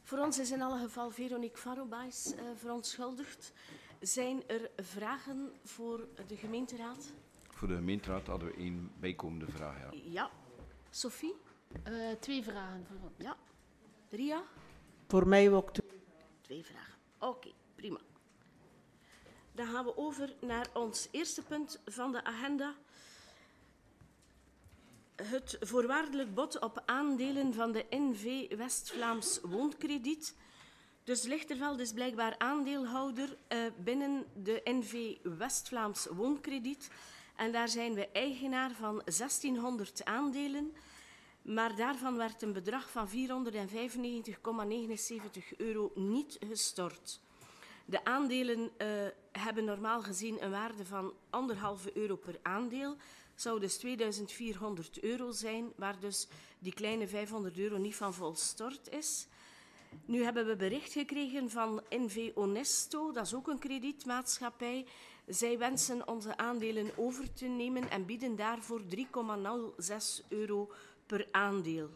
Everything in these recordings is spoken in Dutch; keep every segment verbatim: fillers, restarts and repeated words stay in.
Voor ons is in alle geval Veronique Farrobais uh, verontschuldigd. Zijn er vragen voor de gemeenteraad? Voor de gemeenteraad hadden we één bijkomende vraag. Ja. Ja. Sophie? Uh, twee vragen voor ons. Ja. Ria? Voor mij ook twee. Twee vragen. Oké, okay, prima. Dan gaan we over naar ons eerste punt van de agenda. Het voorwaardelijk bod op aandelen van de N V West-Vlaams Woonkrediet. Dus Lichterveld is blijkbaar aandeelhouder uh, binnen de N V West-Vlaams Woonkrediet. En daar zijn we eigenaar van zestienhonderd aandelen. Maar daarvan werd een bedrag van vierhonderdvijfennegentig komma negenenzeventig euro niet gestort. De aandelen uh, hebben normaal gezien een waarde van anderhalve euro per aandeel. Zou dus tweeduizend vierhonderd euro zijn, waar dus die kleine vijfhonderd euro niet van volstort is. Nu hebben we bericht gekregen van N V Onesto, dat is ook een kredietmaatschappij. Zij wensen onze aandelen over te nemen en bieden daarvoor drie komma nul zes euro per aandeel.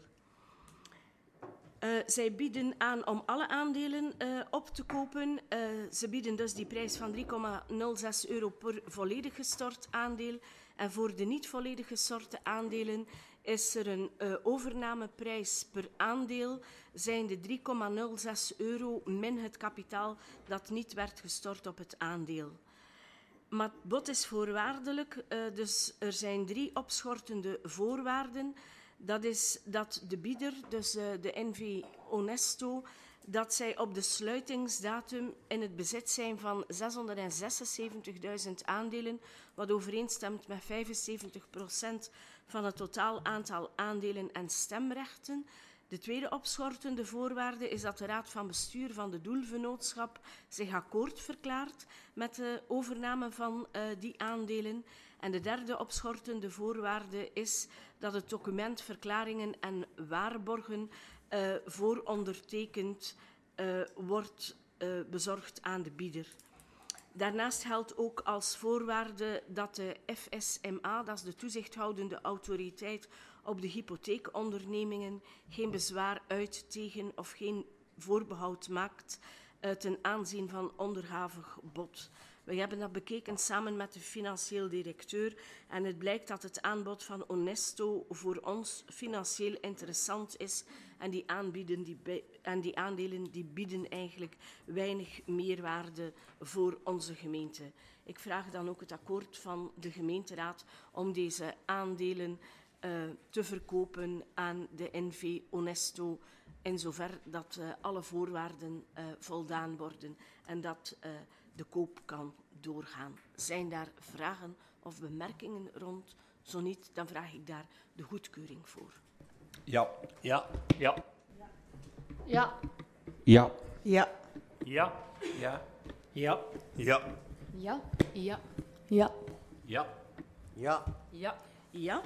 Uh, zij bieden aan om alle aandelen uh, op te kopen. Uh, ze bieden dus die prijs van drie komma nul zes euro per volledig gestort aandeel. En voor de niet volledig gestorte aandelen is er een uh, overnameprijs per aandeel, zijn de drie komma nul zes euro min het kapitaal dat niet werd gestort op het aandeel. Maar het bod is voorwaardelijk, uh, dus er zijn drie opschortende voorwaarden. Dat is dat de bieder, dus uh, de N V Onesto, dat zij op de sluitingsdatum in het bezit zijn van zeshonderdzesenzeventigduizend aandelen, wat overeenstemt met vijfenzeventig procent van het totaal aantal aandelen en stemrechten. De tweede opschortende voorwaarde is dat de Raad van Bestuur van de Doelvennootschap zich akkoord verklaart met de overname van uh, die aandelen. En de derde opschortende voorwaarde is dat het document verklaringen en waarborgen uh, voorondertekend uh, wordt uh, bezorgd aan de bieder. Daarnaast geldt ook als voorwaarde dat de F S M A, dat is de toezichthoudende autoriteit op de hypotheekondernemingen, geen bezwaar uit tegen of geen voorbehoud maakt uh, ten aanzien van onderhavig bod. We hebben dat bekeken samen met de financieel directeur en het blijkt dat het aanbod van Onesto voor ons financieel interessant is en die, aanbieden, die, bij, en die aandelen die bieden eigenlijk weinig meerwaarde voor onze gemeente. Ik vraag dan ook het akkoord van de gemeenteraad om deze aandelen uh, te verkopen aan de N V Onesto in zover dat uh, alle voorwaarden uh, voldaan worden en dat uh, de koop kan doorgaan. Zijn daar vragen of bemerkingen rond? Zo niet, dan vraag ik daar de goedkeuring voor. Ja. Ja. Ja. Ja. Ja. Ja. Ja. Ja. Ja. Ja. Ja. Ja. Ja. Ja. Ja. Ja. Ja.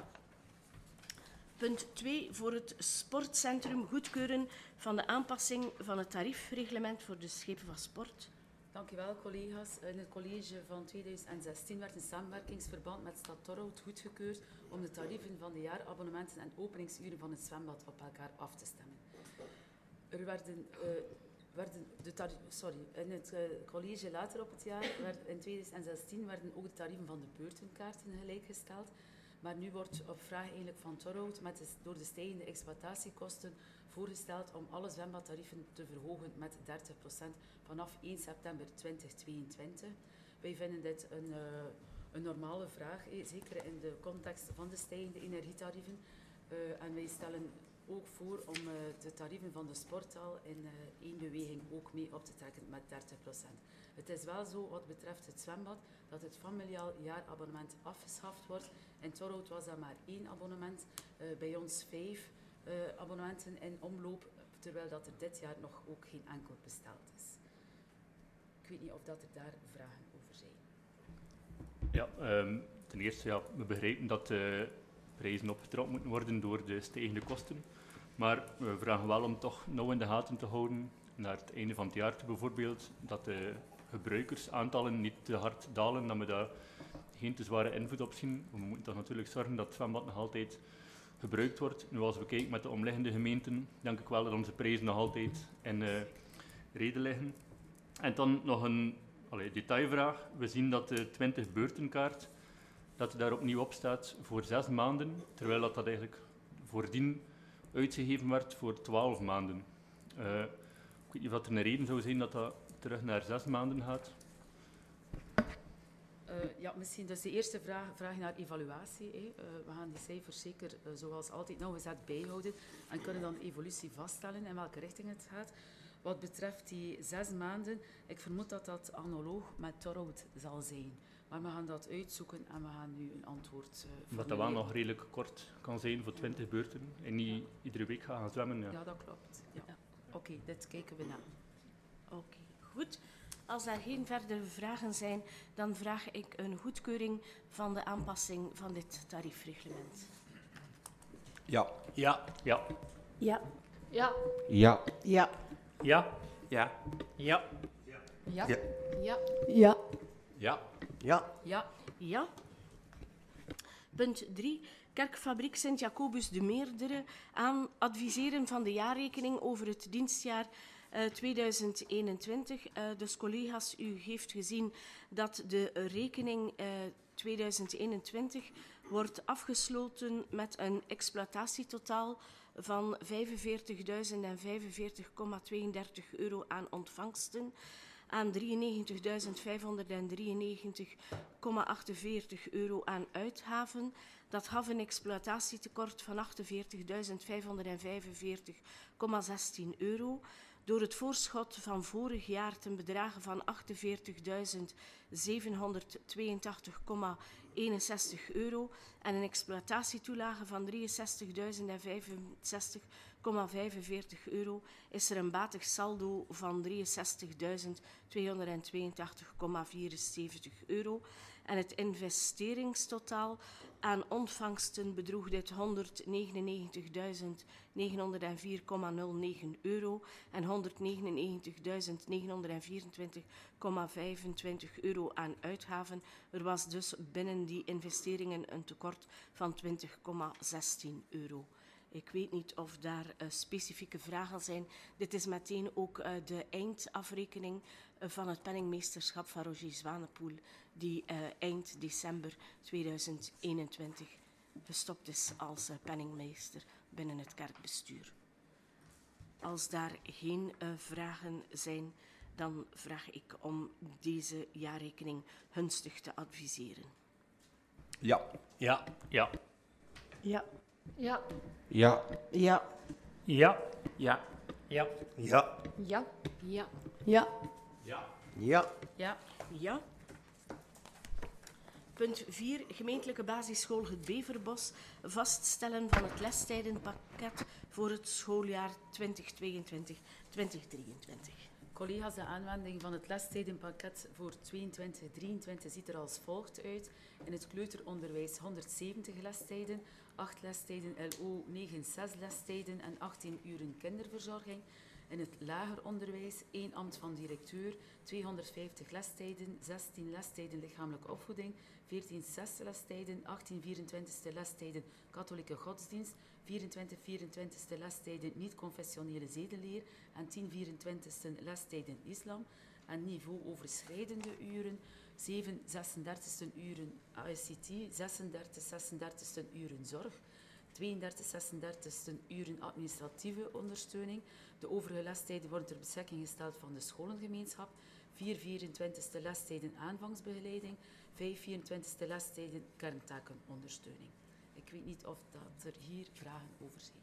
Punt twee, voor het sportcentrum goedkeuren van de aanpassing van het tariefreglement voor de schepen van sport. Dank u wel, collega's. In het college van tweeduizend zestien werd een samenwerkingsverband met Stad Torhout goedgekeurd om de tarieven van de jaarabonnementen en openingsuren van het zwembad op elkaar af te stemmen. Er werden, uh, werden de tarieven, sorry, in het uh, college later op het jaar, werd, in tweeduizend zestien, werden ook de tarieven van de beurtenkaarten gelijkgesteld. Maar nu wordt op vraag eigenlijk van Torhout met de, door de stijgende exploitatiekosten voorgesteld om alle zwembadtarieven te verhogen met dertig procent vanaf één september tweeduizend tweeëntwintig. Wij vinden dit een, uh, een normale vraag, eh, zeker in de context van de stijgende energietarieven. Uh, en wij stellen ook voor om uh, de tarieven van de sporthal in uh, één beweging ook mee op te trekken met dertig procent. Het is wel zo wat betreft het zwembad dat het familiaal jaarabonnement afgeschaft wordt. In Torhout was dat maar één abonnement, uh, bij ons vijf uh, abonnementen in omloop, terwijl dat er dit jaar nog ook geen enkel besteld is. Ik weet niet of dat er daar vragen over zijn. Ja, um, ten eerste, ja, we begrijpen dat de prijzen opgetrokken moeten worden door de stijgende kosten. Maar we vragen wel om toch nauw in de gaten te houden, naar het einde van het jaar toe bijvoorbeeld, dat de gebruikersaantallen niet te hard dalen, dat we daar geen te zware invloed op zien. We moeten toch natuurlijk zorgen dat het zwembad nog altijd gebruikt wordt. Nu, als we kijken met de omliggende gemeenten, denk ik wel dat onze prijzen nog altijd in uh, reden liggen. En dan nog een allee, detailvraag. We zien dat de twintig beurtenkaart, dat daar opnieuw op staat voor zes maanden, terwijl dat, dat eigenlijk voordien uitgegeven werd voor twaalf maanden. Uh, ik weet niet of er een reden zou zijn dat dat terug naar zes maanden gaat. Uh, ja, misschien dus de eerste vraag, vraag je naar evaluatie. Hè. Uh, we gaan die cijfers zeker, uh, zoals altijd, nauwgezet bijhouden en kunnen dan evolutie vaststellen in welke richting het gaat. Wat betreft die zes maanden, ik vermoed dat dat analoog met Torhout zal zijn. Maar we gaan dat uitzoeken en we gaan nu een antwoord uh, Dat dat wel nog redelijk kort kan zijn voor twintig beurten en niet iedere week gaan zwemmen. Ja, ja dat klopt. Ja. Ja. Oké, okay, dit kijken we na. Oké, okay, goed. Als er geen verdere vragen zijn, dan vraag ik een goedkeuring van de aanpassing van dit tariefreglement. Ja. Ja. Ja. Ja. Ja. Ja. Ja. Ja. Ja. Ja. Ja. Ja. Ja. Ja. Ja. Ja. Ja. Ja. Ja. Punt drie. Kerkfabriek Sint-Jacobus de Meerdere aan adviseren van de jaarrekening over het dienstjaar uh, tweeduizend eenentwintig. Uh, dus collega's, u heeft gezien dat de rekening uh, tweeduizend eenentwintig wordt afgesloten met een exploitatietotaal van vijfenveertigduizend vijfenveertig komma tweeëndertig euro aan ontvangsten, aan drieënnegentigduizend vijfhonderddrieënnegentig komma achtenveertig euro aan uitgaven. Dat gaf een exploitatietekort van achtenveertigduizend vijfhonderdvijfenveertig komma zestien euro. Door het voorschot van vorig jaar ten bedrage van achtenveertigduizend zevenhonderdtweeëntachtig komma eenenzestig euro en een exploitatietoelage van drieënzestigduizend vijfenzestig komma vijfenveertig euro is er een batig saldo van drieënzestigduizend tweehonderdtweeëntachtig komma vierenzeventig euro. En het investeringstotaal aan ontvangsten bedroeg dit honderdnegenennegentigduizend negenhonderdvier komma nul negen euro en honderdnegenennegentigduizend negenhonderdvierentwintig komma vijfentwintig euro aan uitgaven. Er was dus binnen die investeringen een tekort van twintig komma zestien euro. Ik weet niet of daar uh, specifieke vragen zijn. Dit is meteen ook uh, de eindafrekening uh, van het penningmeesterschap van Roger Zwanepoel, die uh, eind december tweeduizend eenentwintig gestopt is als uh, penningmeester binnen het kerkbestuur. Als daar geen uh, vragen zijn, dan vraag ik om deze jaarrekening gunstig te adviseren. Ja. Ja. Ja. Ja. Ja. Ja. Ja. Ja. Ja. Ja. Ja. Ja. Ja. Ja. Ja. Ja. Ja. Ja. Punt vier. Gemeentelijke basisschool Het Beverbos. Vaststellen van het lestijdenpakket voor het schooljaar twintig tweeëntwintig twintig drieëntwintig. Collega's, de aanwending van het lestijdenpakket voor tweeëntwintig drieëntwintig ziet er als volgt uit. In het kleuteronderwijs honderdzeventig lestijden, acht lestijden L O, negen zes lestijden en achttien uren kinderverzorging. In het lager onderwijs één ambt van directeur, tweehonderdvijftig lestijden, zestien lestijden lichamelijke opvoeding, veertien zesde lestijden, achttien vierentwintigste lestijden katholieke godsdienst, vierentwintig vierentwintigste lestijden niet-confessionele zedenleer en tien vierentwintigste lestijden islam. En niveauoverschrijdende uren, zeven zesendertigste uren A I C T, zesendertig zesendertigste uren zorg, tweeëndertig zesendertigste uren administratieve ondersteuning. De overige lestijden worden ter beschikking gesteld van de scholengemeenschap. vier vierentwintigste lestijden aanvangsbegeleiding, vijf vierentwintigste lestijden kerntakenondersteuning. Ik weet niet of dat er hier vragen over zijn.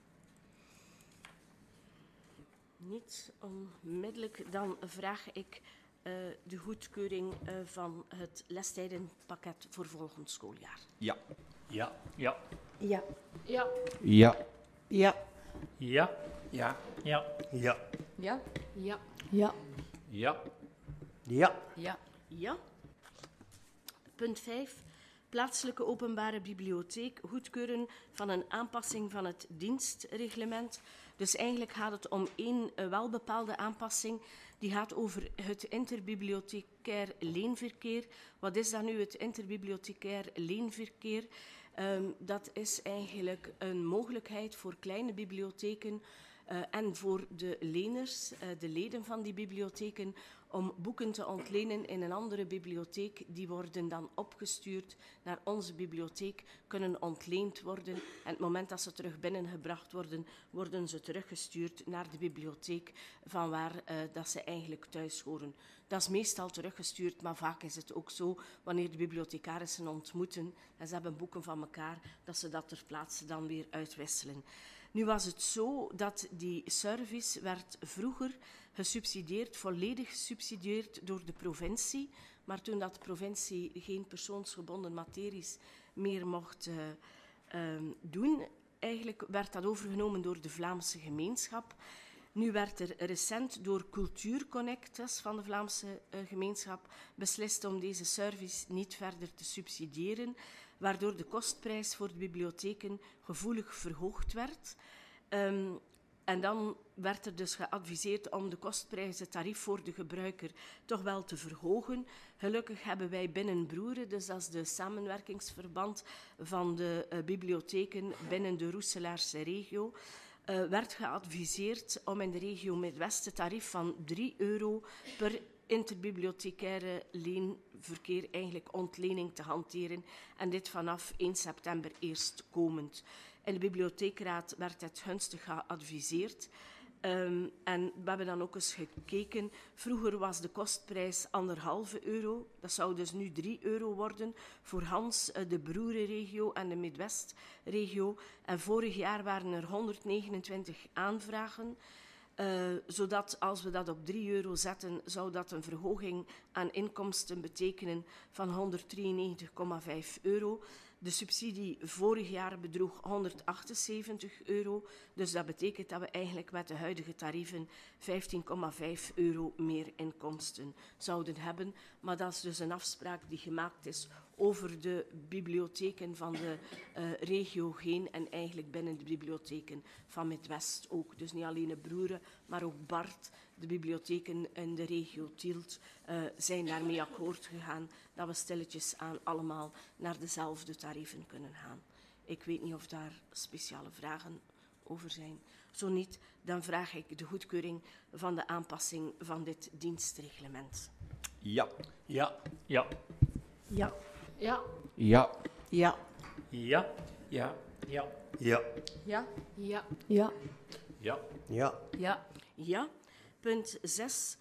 Niet onmiddellijk, dan vraag ik uh, de goedkeuring uh, van het lestijdenpakket voor volgend schooljaar. Ja. Ja. Ja. Ja. Ja. Ja. Ja. Ja. Ja. Ja. Ja. Ja. Ja. Ja. Ja. Ja. Ja. Ja. Punt vijf. Plaatselijke openbare bibliotheek goedkeuren van een aanpassing van het dienstreglement. Dus eigenlijk gaat het om één uh, welbepaalde aanpassing. Die gaat over het interbibliothecair leenverkeer. Wat is dan nu het interbibliothecair leenverkeer? Um, dat is eigenlijk een mogelijkheid voor kleine bibliotheken uh, en voor de leners, uh, de leden van die bibliotheken, om boeken te ontlenen in een andere bibliotheek. Die worden dan opgestuurd naar onze bibliotheek, kunnen ontleend worden. En op het moment dat ze terug binnengebracht worden, worden ze teruggestuurd naar de bibliotheek van waar uh, dat ze eigenlijk thuis horen. Dat is meestal teruggestuurd, maar vaak is het ook zo, wanneer de bibliothecarissen ontmoeten en ze hebben boeken van elkaar, dat ze dat ter plaatse dan weer uitwisselen. Nu was het zo dat die service werd vroeger gesubsidieerd, volledig gesubsidieerd door de provincie. Maar toen dat de provincie geen persoonsgebonden materies meer mocht uh, uh, doen, eigenlijk werd dat overgenomen door de Vlaamse gemeenschap. Nu werd er recent door Cultuurconnect van de Vlaamse uh, gemeenschap beslist om deze service niet verder te subsidiëren, waardoor de kostprijs voor de bibliotheken gevoelig verhoogd werd. Um, en dan werd er dus geadviseerd om de kostprijs, het tarief voor de gebruiker, toch wel te verhogen. Gelukkig hebben wij binnen Broeren, dus dat is de samenwerkingsverband van de uh, bibliotheken binnen de Roeselaarse regio, uh, werd geadviseerd om in de regio Midwest het tarief van drie euro per interbibliothecaire leenverkeer, eigenlijk ontlening, te hanteren. En dit vanaf één september eerstkomend. In de bibliotheekraad werd het gunstig geadviseerd. Um, en we hebben dan ook eens gekeken. Vroeger was de kostprijs anderhalve euro. Dat zou dus nu drie euro worden voor Hans, de Broerenregio en de Midwestregio. En vorig jaar waren er honderdnegenentwintig aanvragen. Uh, zodat als we dat op drie euro zetten, zou dat een verhoging aan inkomsten betekenen van honderddrieënnegentig komma vijf euro. De subsidie vorig jaar bedroeg honderdachtenzeventig euro. Dus dat betekent dat we eigenlijk met de huidige tarieven vijftien komma vijf euro meer inkomsten zouden hebben. Maar dat is dus een afspraak die gemaakt is over de bibliotheken van de uh, regio heen en eigenlijk binnen de bibliotheken van Midwest ook. Dus niet alleen de Broeren, maar ook Bart, de bibliotheken in de regio Tielt, uh, zijn daarmee akkoord gegaan dat we stilletjes aan allemaal naar dezelfde tarieven kunnen gaan. Ik weet niet of daar speciale vragen over zijn. Zo niet, dan vraag ik de goedkeuring van de aanpassing van dit dienstreglement. Ja. Ja. Ja. Ja. Ja. Ja. Ja. Ja. Ja. Ja. Ja. Ja. Ja. Ja. Ja. Ja. Ja. Ja. Punt zes.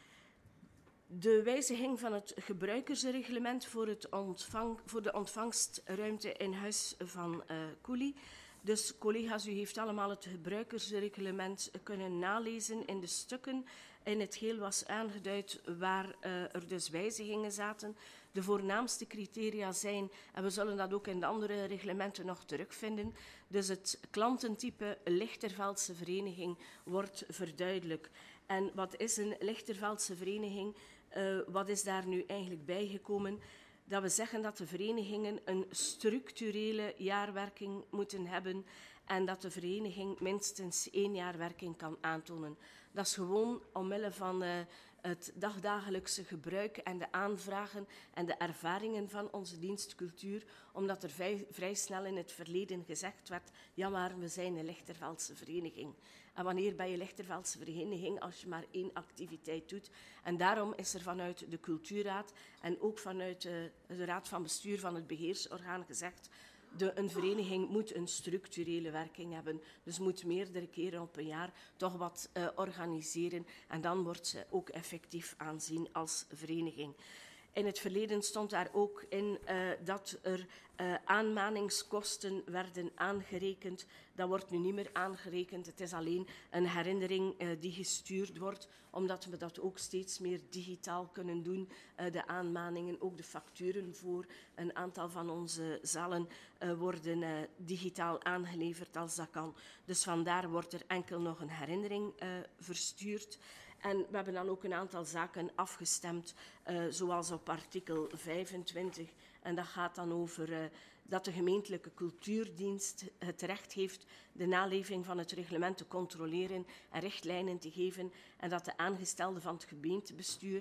De wijziging van het gebruikersreglement voor, het ontvang, voor de ontvangstruimte in huis van uh, Cooley. Dus collega's, u heeft allemaal het gebruikersreglement kunnen nalezen in de stukken. In het geel was aangeduid waar uh, er dus wijzigingen zaten. De voornaamste criteria zijn, en we zullen dat ook in de andere reglementen nog terugvinden, dus het klantentype Lichterveldse vereniging wordt verduidelijkt. En wat is een Lichterveldse vereniging? Uh, wat is daar nu eigenlijk bijgekomen? Dat we zeggen dat de verenigingen een structurele jaarwerking moeten hebben en dat de vereniging minstens één jaar werking kan aantonen. Dat is gewoon omwille van uh, het dagdagelijkse gebruik en de aanvragen en de ervaringen van onze dienstcultuur, omdat er vrij, vrij snel in het verleden gezegd werd, ja maar we zijn een Lichterveldse vereniging. En wanneer ben je Lichterveldse vereniging als je maar één activiteit doet? En daarom is er vanuit de Cultuurraad en ook vanuit uh, de Raad van Bestuur van het beheersorgaan gezegd, de, een vereniging moet een structurele werking hebben. Dus moet meerdere keren op een jaar toch wat uh, organiseren. En dan wordt ze ook effectief aanzien als vereniging. In het verleden stond daar ook in uh, dat er uh, aanmaningskosten werden aangerekend. Dat wordt nu niet meer aangerekend. Het is alleen een herinnering uh, die gestuurd wordt, omdat we dat ook steeds meer digitaal kunnen doen. Uh, de aanmaningen, ook de facturen voor een aantal van onze zalen uh, worden uh, digitaal aangeleverd als dat kan. Dus vandaar wordt er enkel nog een herinnering uh, verstuurd. En we hebben dan ook een aantal zaken afgestemd, uh, zoals op artikel vijfentwintig. En dat gaat dan over uh, dat de gemeentelijke cultuurdienst het recht heeft de naleving van het reglement te controleren en richtlijnen te geven. En dat de aangestelden van het gemeentebestuur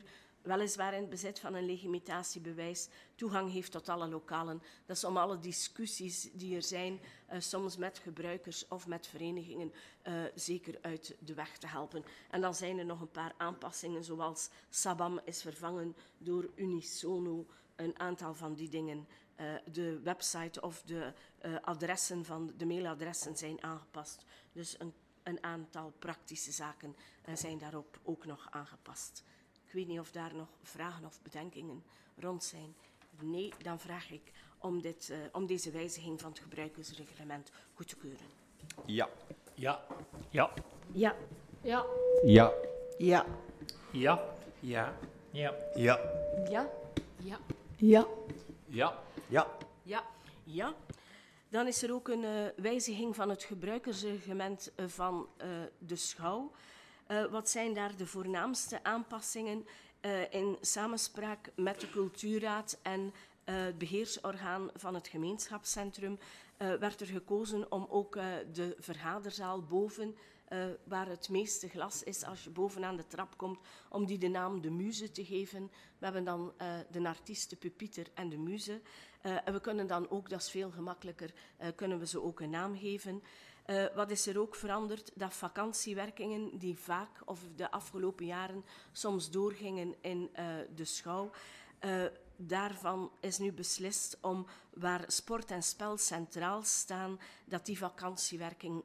weliswaar in het bezit van een legitimatiebewijs toegang heeft tot alle lokalen. Dat is om alle discussies die er zijn, uh, soms met gebruikers of met verenigingen, uh, zeker uit de weg te helpen. En dan zijn er nog een paar aanpassingen, zoals Sabam is vervangen door Unisono, een aantal van die dingen. Uh, de website of de uh, adressen van de mailadressen zijn aangepast. Dus een, een aantal praktische zaken uh, zijn daarop ook nog aangepast. Ik weet niet of daar nog vragen of bedenkingen rond zijn. Nee, dan vraag ik om, dit, uh, om deze wijziging van het gebruikersreglement goed te keuren. Ja. Ja. Ja. Ja. Ja. Ja. Ja. Ja. Ja. Ja. Ja. Ja. Ja. Ja. Ja. Ja. Ja. Ja. Dan is er ook een uh, wijziging van het gebruikersreglement uh, van uh, de schouw. Uh, wat zijn daar de voornaamste aanpassingen uh, in samenspraak met de cultuurraad en uh, het beheersorgaan van het gemeenschapscentrum? Uh, werd er gekozen om ook uh, de vergaderzaal boven, uh, waar het meeste glas is als je bovenaan de trap komt, om die de naam de Muze te geven. We hebben dan uh, de artiest, de pupieter en de muze. Uh, en we kunnen dan ook, dat is veel gemakkelijker, uh, kunnen we ze ook een naam geven. Uh, wat is er ook veranderd? Dat vakantiewerkingen die vaak, of de afgelopen jaren, soms doorgingen in uh, de schouw. Uh, daarvan is nu beslist om, waar sport en spel centraal staan, dat die vakantiewerkingen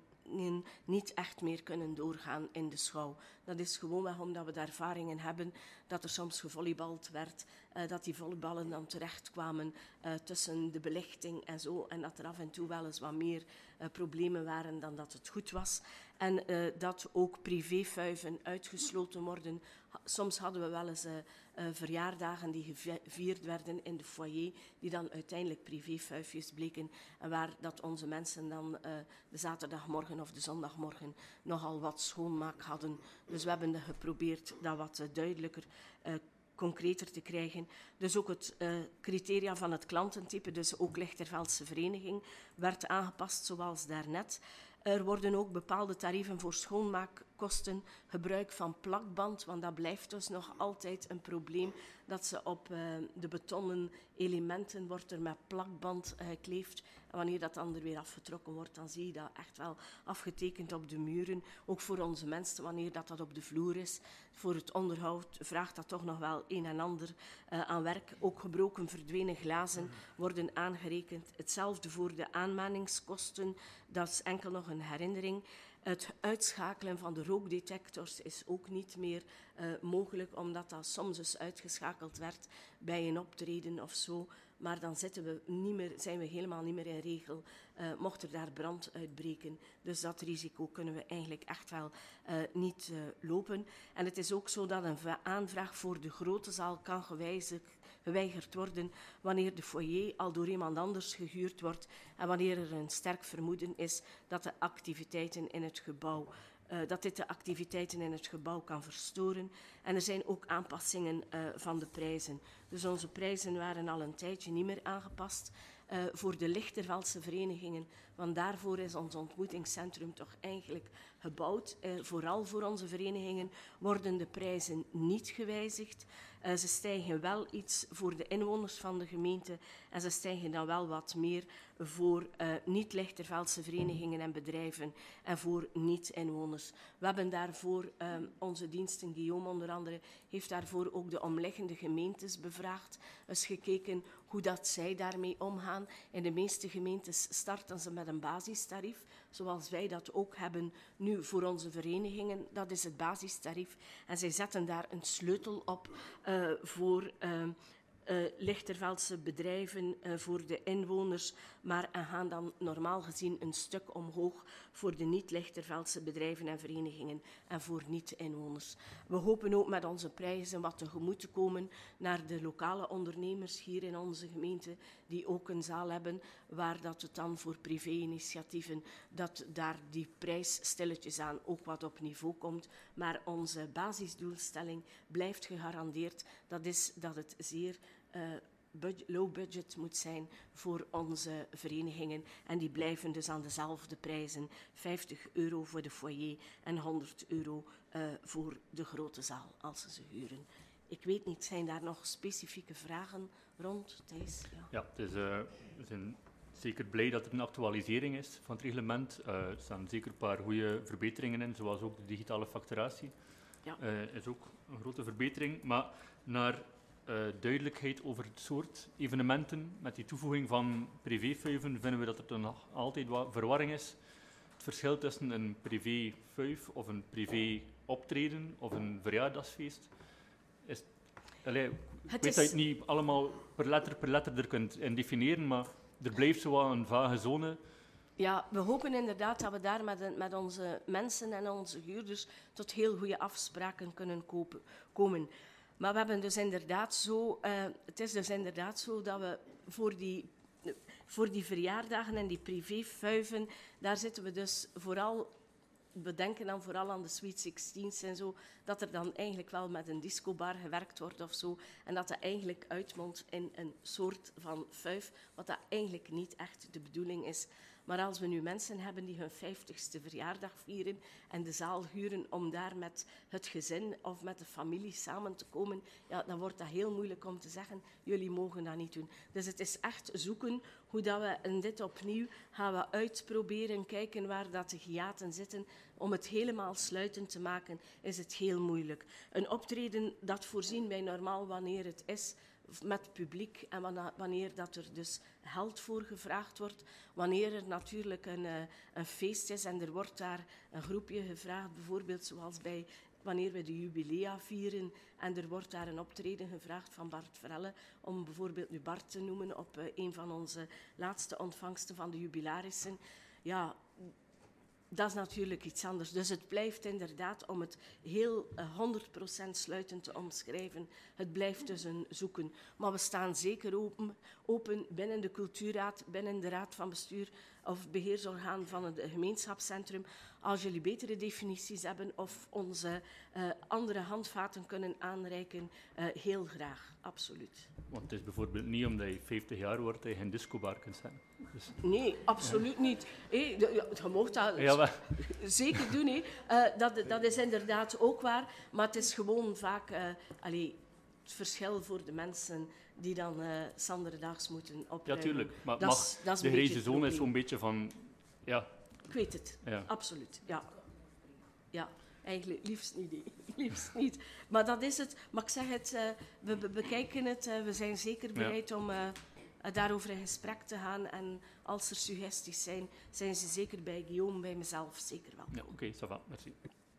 niet echt meer kunnen doorgaan in de schouw. Dat is gewoonweg omdat we de ervaringen hebben dat er soms gevolleybald werd, uh, dat die volleyballen dan terechtkwamen uh, tussen de belichting en zo, en dat er af en toe wel eens wat meer uh, problemen waren dan dat het goed was. En uh, dat ook privéfuiven uitgesloten worden. Ha, soms hadden we wel eens uh, uh, verjaardagen die gevierd werden in de foyer, die dan uiteindelijk privéfuifjes bleken, en waar dat onze mensen dan uh, de zaterdagmorgen of de zondagmorgen nogal wat schoonmaak hadden. Dus we hebben geprobeerd dat wat uh, duidelijker, uh, concreter te krijgen. Dus ook het uh, criteria van het klantentype, dus ook Lichterveldse vereniging, werd aangepast zoals daarnet. Er worden ook bepaalde tarieven voor schoonmaakkosten, gebruik van plakband, want dat blijft dus nog altijd een probleem, dat ze op uh, de betonnen elementen wordt er met plakband uh, gekleefd. En wanneer dat dan er weer afgetrokken wordt, dan zie je dat echt wel afgetekend op de muren. Ook voor onze mensen, wanneer dat, dat op de vloer is. Voor het onderhoud vraagt dat toch nog wel een en ander uh, aan werk. Ook gebroken verdwenen glazen worden aangerekend. Hetzelfde voor de aanmaningskosten, dat is enkel nog een herinnering. Het uitschakelen van de rookdetectors is ook niet meer uh, mogelijk, omdat dat soms dus uitgeschakeld werd bij een optreden of zo. Maar dan zitten we niet meer, zijn we helemaal niet meer in regel, uh, mocht er daar brand uitbreken. Dus dat risico kunnen we eigenlijk echt wel uh, niet uh, lopen. En het is ook zo dat een aanvraag voor de grote zaal kan gewijzigd geweigerd worden wanneer de foyer al door iemand anders gehuurd wordt en wanneer er een sterk vermoeden is dat de activiteiten in het gebouw Uh, dat dit de activiteiten in het gebouw kan verstoren. En er zijn ook aanpassingen uh, van de prijzen. Dus onze prijzen waren al een tijdje niet meer aangepast uh, voor de Lichterveldse verenigingen, want daarvoor is ons ontmoetingscentrum toch eigenlijk gebouwd. Uh, vooral voor onze verenigingen worden de prijzen niet gewijzigd. Uh, ze stijgen wel iets voor de inwoners van de gemeente en ze stijgen dan wel wat meer voor uh, niet-Lichterveldse verenigingen en bedrijven en voor niet-inwoners. We hebben daarvoor uh, onze diensten, Guillaume onder andere, heeft daarvoor ook de omliggende gemeentes bevraagd. Dus gekeken hoe dat zij daarmee omgaan. In de meeste gemeentes starten ze met een basistarief, zoals wij dat ook hebben nu voor onze verenigingen. Dat is het basistarief. En zij zetten daar een sleutel op uh, voor uh, uh, Lichterveldse bedrijven, uh, voor de inwoners, maar en gaan dan normaal gezien een stuk omhoog voor de niet-Lichterveldse bedrijven en verenigingen en voor niet-inwoners. We hopen ook met onze prijzen wat tegemoet te komen naar de lokale ondernemers hier in onze gemeente, die ook een zaal hebben, waar dat het dan voor privé-initiatieven, dat daar die prijs stilletjes aan ook wat op niveau komt. Maar onze basisdoelstelling blijft gegarandeerd. Dat is dat het zeer uh, budget, low budget moet zijn voor onze verenigingen. En die blijven dus aan dezelfde prijzen. vijftig euro voor de foyer en honderd euro uh, voor de grote zaal als ze ze huren. ik weet niet, zijn daar nog specifieke vragen rond, Thijs? Ja, ja het is, uh, we zijn zeker blij dat er een actualisering is van het reglement. Uh, er staan zeker een paar goede verbeteringen in, zoals ook de digitale facturatie. Ja. Uh, is ook een grote verbetering. Maar naar uh, duidelijkheid over het soort evenementen, met die toevoeging van privéfuiven, vinden we dat er dan nog altijd wat verwarring is. Het verschil tussen een privéfuif of een privé-optreden of een verjaardagsfeest is... Allee, ik het weet is... dat je het niet allemaal per letter per letter er kunt in definiëren, maar er blijft zo wat een vage zone. Ja, we hopen inderdaad dat we daar met, met onze mensen en onze huurders tot heel goede afspraken kunnen kopen, komen. Maar we hebben dus inderdaad zo... Uh, het is dus inderdaad zo dat we voor die... Voor die verjaardagen en die privéfuiven, daar zitten we dus vooral, we denken dan vooral aan de Sweet sixteens en zo, dat er dan eigenlijk wel met een discobar gewerkt wordt of zo, en dat dat eigenlijk uitmondt in een soort van fuif, wat dat eigenlijk niet echt de bedoeling is. Maar als we nu mensen hebben die hun vijftigste verjaardag vieren en de zaal huren om daar met het gezin of met de familie samen te komen, ja, dan wordt dat heel moeilijk om te zeggen, jullie mogen dat niet doen. Dus het is echt zoeken hoe dat we, en dit opnieuw, gaan we uitproberen, kijken waar dat de hiaten zitten. Om het helemaal sluitend te maken, is het heel moeilijk. Een optreden dat voorzien wij normaal wanneer het is, met publiek en wanneer dat er dus geld voor gevraagd wordt. Wanneer er natuurlijk een, uh, een feest is en er wordt daar een groepje gevraagd, bijvoorbeeld zoals bij wanneer we de jubilea vieren en er wordt daar een optreden gevraagd van Bart Vrelle, om bijvoorbeeld nu Bart te noemen op uh, een van onze laatste ontvangsten van de jubilarissen. Ja, dat is natuurlijk iets anders. Dus het blijft inderdaad, om het heel uh, honderd procent sluitend te omschrijven, het blijft dus een zoeken. Maar we staan zeker open, open binnen de cultuurraad, binnen de raad van bestuur of beheersorgaan van het gemeenschapscentrum. Als jullie betere definities hebben of onze uh, andere handvaten kunnen aanreiken, uh, heel graag, absoluut. Want het is bijvoorbeeld niet omdat je vijftig jaar wordt dat je geen discobar kunt zijn. Dus... Nee, absoluut ja. niet. Hey, je mag dat ja, maar... zeker doen. Hey. Uh, dat, dat is inderdaad ook waar. Maar het is gewoon vaak uh, allee, het verschil voor de mensen die dan uh, zanderdaags moeten opruimen. Ja, tuurlijk. Maar dat mag, is, dat is de grijze zone is zo'n beetje van... Ja. Ik weet het. Ja. Absoluut. Ja. Ja. Eigenlijk liefst niet, liefst niet. Maar dat is het. Maar ik zeg het, uh, we be- bekijken het. Uh, we zijn zeker bereid ja. om uh, uh, daarover in gesprek te gaan. En als er suggesties zijn, zijn ze zeker bij Guillaume, bij mezelf zeker wel. Ja, oké, okay, ça va, merci.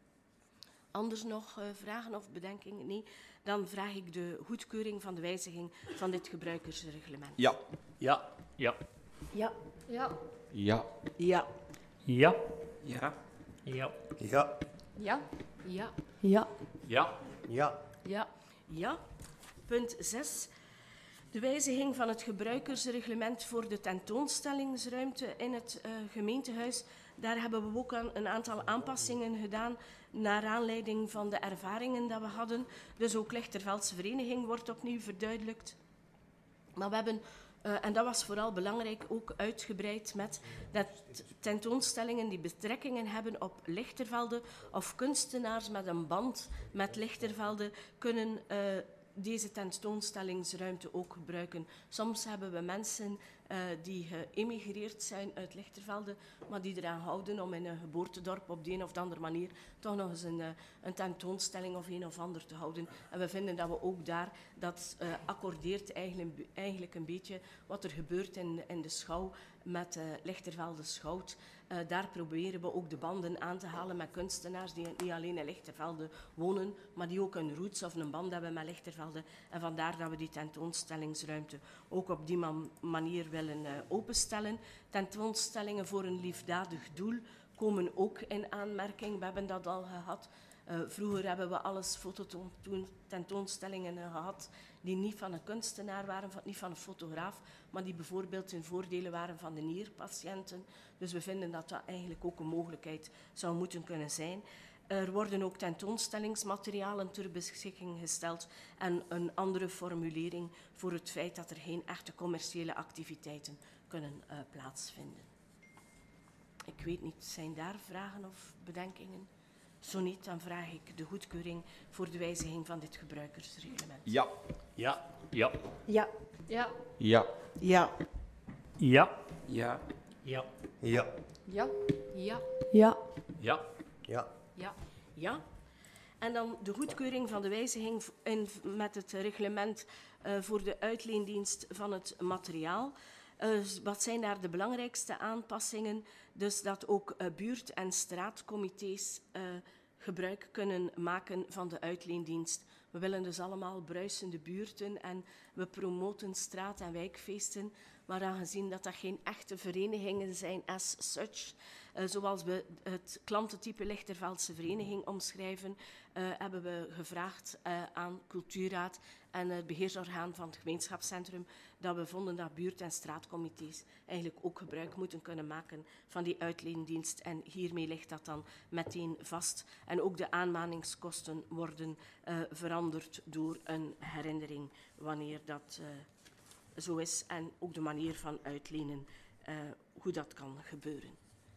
Anders nog uh, vragen of bedenkingen? Nee. Dan vraag ik de goedkeuring van de wijziging van dit gebruikersreglement. Ja. Ja. Ja. Ja. Ja. Ja. Ja. Ja. Ja. Ja. Ja. Ja. Ja. Ja. Ja. Ja. Ja. Ja. Punt zes. De wijziging van het gebruikersreglement voor de tentoonstellingsruimte in het uh, gemeentehuis. Daar hebben we ook een, een aantal aanpassingen gedaan naar aanleiding van de ervaringen die we hadden. Dus ook Lichterveldse Vereniging wordt opnieuw verduidelijkt. Maar we hebben, uh, en dat was vooral belangrijk, ook uitgebreid met dat tentoonstellingen die betrekkingen hebben op Lichtervelde of kunstenaars met een band met Lichtervelde kunnen uh, deze tentoonstellingsruimte ook gebruiken. Soms hebben we mensen uh, die geëmigreerd zijn uit Lichtervelde, maar die eraan houden om in een geboortedorp op de een of de andere manier toch nog eens een, uh, een tentoonstelling of een of ander te houden. En we vinden dat we ook daar, dat uh, accordeert eigenlijk, eigenlijk een beetje wat er gebeurt in, in de schouw met uh, Lichtervelde Schout. Uh, daar proberen we ook de banden aan te halen met kunstenaars die niet alleen in Lichtervelde wonen, maar die ook een roots of een band hebben met Lichtervelde. En vandaar dat we die tentoonstellingsruimte ook op die man- manier willen uh, openstellen. Tentoonstellingen voor een liefdadig doel komen ook in aanmerking. We hebben dat al gehad. Uh, vroeger hebben we alles fototentoonstellingen uh, gehad die niet van een kunstenaar waren, van, niet van een fotograaf, maar die bijvoorbeeld in voordelen waren van de nierpatiënten. Dus we vinden dat dat eigenlijk ook een mogelijkheid zou moeten kunnen zijn. Er worden ook tentoonstellingsmaterialen ter beschikking gesteld en een andere formulering voor het feit dat er geen echte commerciële activiteiten kunnen uh, plaatsvinden. Ik weet niet, zijn daar vragen of bedenkingen? Zo niet, dan vraag ik de goedkeuring voor de wijziging van dit gebruikersreglement. Ja. Ja. Ja. Ja. Ja. Ja. Ja. Ja. Ja. Ja. Ja. Ja. Ja. Ja. Ja. Ja. Ja. Ja. En dan de goedkeuring van de wijziging v- in, met het reglement uh, voor de uitleendienst van het materiaal. Uh, wat zijn daar de belangrijkste aanpassingen? Dus dat ook uh, buurt- en straatcomité's uh, gebruik kunnen maken van de uitleendienst. We willen dus allemaal bruisende buurten en we promoten straat- en wijkfeesten. Maar aangezien dat dat geen echte verenigingen zijn as such, uh, zoals we het klantentype Lichterveldse vereniging omschrijven, uh, hebben we gevraagd uh, aan Cultuurraad en het beheersorgaan van het gemeenschapscentrum dat we vonden dat buurt- en straatcomité's eigenlijk ook gebruik moeten kunnen maken van die uitleendienst. En hiermee ligt dat dan meteen vast. En ook de aanmaningskosten worden uh, veranderd door een herinnering wanneer dat uh, zo is. En ook de manier van uitlenen, uh, hoe dat kan gebeuren.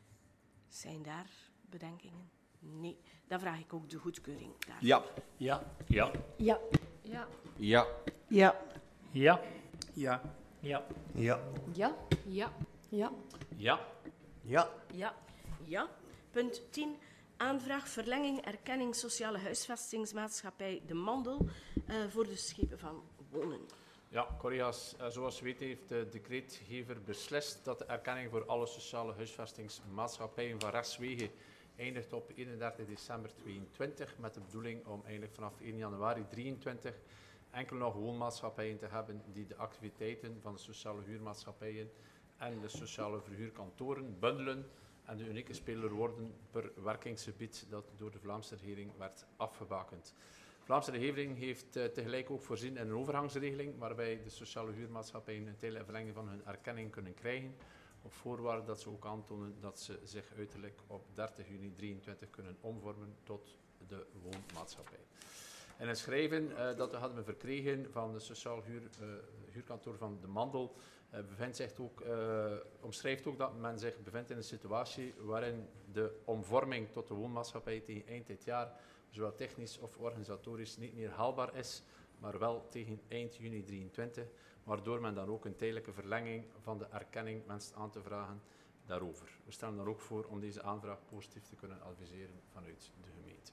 Zijn daar bedenkingen? Nee. Dan vraag ik ook de goedkeuring daar. Ja. Ja. Ja. Ja. Ja. Ja. Ja. Ja. Ja. Ja. Ja. Ja. Ja. Ja. Ja. Ja. Ja. Ja. Punt tien. Aanvraag verlenging erkenning sociale huisvestingsmaatschappij De Mandel uh, voor de schepen van wonen. Ja, collega's, uh, zoals u weet heeft de decreetgever beslist dat de erkenning voor alle sociale huisvestingsmaatschappijen van rechtswege eindigt op eenendertig december tweeëntwintig, met de bedoeling om eigenlijk vanaf één januari drieëntwintig enkel nog woonmaatschappijen te hebben die de activiteiten van de sociale huurmaatschappijen en de sociale verhuurkantoren bundelen en de unieke speler worden per werkingsgebied dat door de Vlaamse regering werd afgebakend. De Vlaamse regering heeft uh, tegelijk ook voorzien in een overgangsregeling waarbij de sociale huurmaatschappijen een tijdelijke verlenging van hun erkenning kunnen krijgen, op voorwaarde dat ze ook aantonen dat ze zich uiterlijk op dertig juni drieëntwintig kunnen omvormen tot de woonmaatschappij. In een schrijven uh, dat we hadden verkregen van de sociaal huur, uh, huurkantoor van De Mandel uh, bevindt zich ook, uh, omschrijft ook dat men zich bevindt in een situatie waarin de omvorming tot de woonmaatschappij tegen eind dit jaar zowel technisch of organisatorisch niet meer haalbaar is, maar wel tegen eind juni drieëntwintig, waardoor men dan ook een tijdelijke verlenging van de erkenning wenst aan te vragen daarover. We stellen dan ook voor om deze aanvraag positief te kunnen adviseren vanuit de gemeente.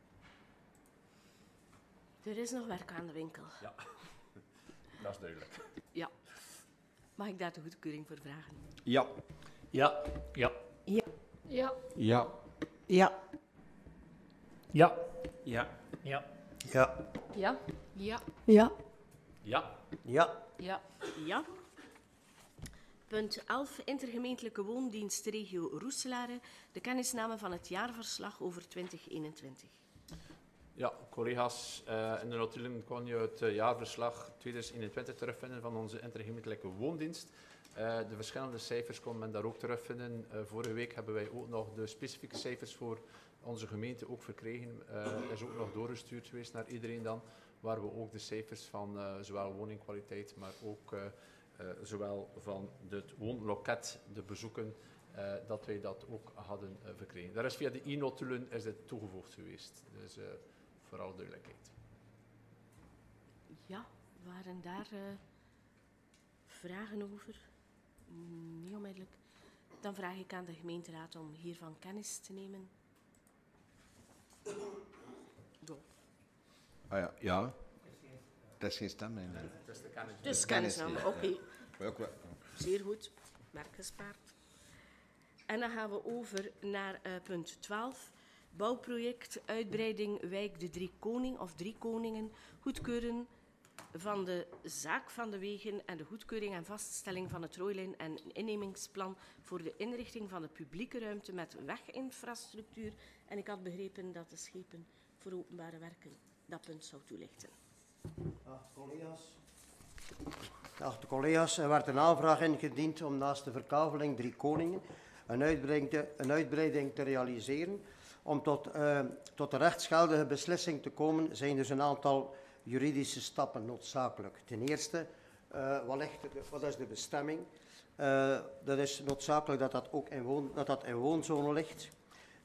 Er is nog werk aan de winkel. Ja, dat is duidelijk. Ja. Mag ik daar de goedkeuring voor vragen? Ja. Ja. Ja. Ja. Ja. Ja. Ja. Ja. Ja. Ja. Ja. Ja. Ja. Ja. Ja. Ja. Ja. Ja. Punt elf. Intergemeentelijke woondienst regio Roeselare. De kennisname van het jaarverslag over twintig eenentwintig. Ja, collega's, uh, in de notulen kon je het uh, jaarverslag twintig eenentwintig terugvinden van onze intergemeentelijke woondienst. Uh, de verschillende cijfers kon men daar ook terugvinden. Uh, vorige week hebben wij ook nog de specifieke cijfers voor onze gemeente ook verkregen. Uh, is ook nog doorgestuurd geweest naar iedereen dan, waar we ook de cijfers van uh, zowel woningkwaliteit, maar ook uh, uh, zowel van het woonloket, de bezoeken, uh, dat wij dat ook hadden uh, verkregen. Daar is via de e-notulen is dit toegevoegd geweest. Dus uh, voor alle duidelijkheid. Ja, waren daar uh, vragen over? Niet onmiddellijk. Dan vraag ik aan de gemeenteraad om hiervan kennis te nemen. Go. Ah ja. Ja. Dat is geen stem. Nee. Het is de kennis. Dus kennisname, oké. Okay. Maar ook wel. Zeer goed. Werk gespaard. En dan gaan we over naar uh, punt twaalf. Bouwproject uitbreiding wijk de Drie Koning of Drie Koningen. Goedkeuren van de zaak van de wegen en de goedkeuring en vaststelling van het rooilijn- en innemingsplan voor de inrichting van de publieke ruimte met weginfrastructuur. En ik had begrepen dat de schepen voor openbare werken dat punt zou toelichten. Dag collega's. Dag de collega's, er werd een aanvraag ingediend om naast de verkaveling Drie Koningen een uitbreiding te, een uitbreiding te realiseren. Om tot, uh, tot de rechtsgeldige beslissing te komen zijn dus een aantal juridische stappen noodzakelijk. Ten eerste, uh, wat, ligt, wat is de bestemming? Uh, dat is noodzakelijk dat dat ook in, woon, dat dat in woonzone ligt.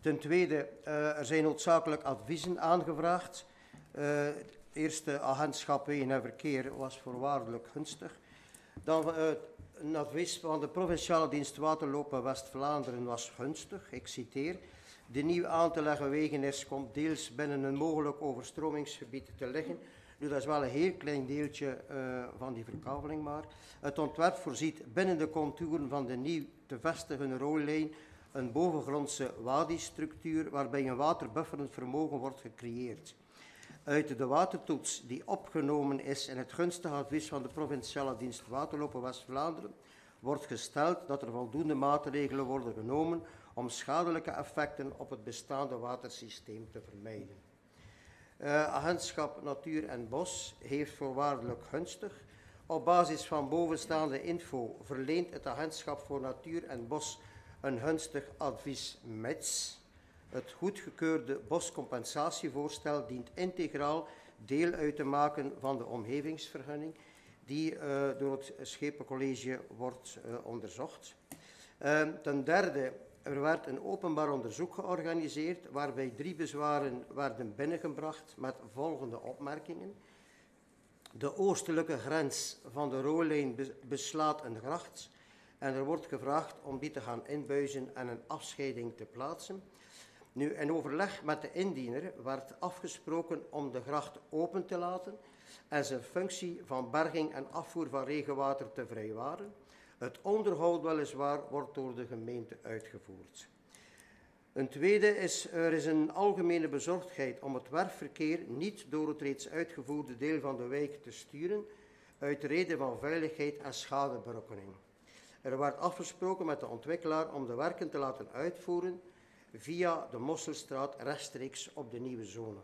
Ten tweede, uh, er zijn noodzakelijk adviezen aangevraagd. Uh, het eerste agentschap Wegen en Verkeer was voorwaardelijk gunstig. Dan uh, een advies van de Provinciale Dienst Waterlopen West-Vlaanderen was gunstig. Ik citeer. De nieuw aan te leggen wegenis komt deels binnen een mogelijk overstromingsgebied te liggen. Nu, dat is wel een heel klein deeltje uh, van die verkaveling maar. Het ontwerp voorziet binnen de contouren van de nieuw te vestigen rooilijn een bovengrondse wadi-structuur waarbij een waterbufferend vermogen wordt gecreëerd. Uit de watertoets die opgenomen is in het gunstige advies van de Provinciale Dienst Waterlopen West-Vlaanderen wordt gesteld dat er voldoende maatregelen worden genomen om schadelijke effecten op het bestaande watersysteem te vermijden. Uh, Agentschap Natuur en Bos heeft voorwaardelijk gunstig. Op basis van bovenstaande info verleent het Agentschap voor Natuur en Bos een gunstig advies mits het goedgekeurde boscompensatievoorstel dient integraal deel uit te maken van de omgevingsvergunning die uh, door het Schepencollege wordt uh, onderzocht. Uh, ten derde, er werd een openbaar onderzoek georganiseerd waarbij drie bezwaren werden binnengebracht met volgende opmerkingen. De oostelijke grens van de rooilijn beslaat een gracht en er wordt gevraagd om die te gaan inbuizen en een afscheiding te plaatsen. Nu, in overleg met de indiener werd afgesproken om de gracht open te laten en zijn functie van berging en afvoer van regenwater te vrijwaren. Het onderhoud weliswaar wordt door de gemeente uitgevoerd. Een tweede is, er is een algemene bezorgdheid om het werfverkeer niet door het reeds uitgevoerde deel van de wijk te sturen, uit reden van veiligheid en schadeberekening. Er werd afgesproken met de ontwikkelaar om de werken te laten uitvoeren via de Mosselstraat rechtstreeks op de nieuwe zone.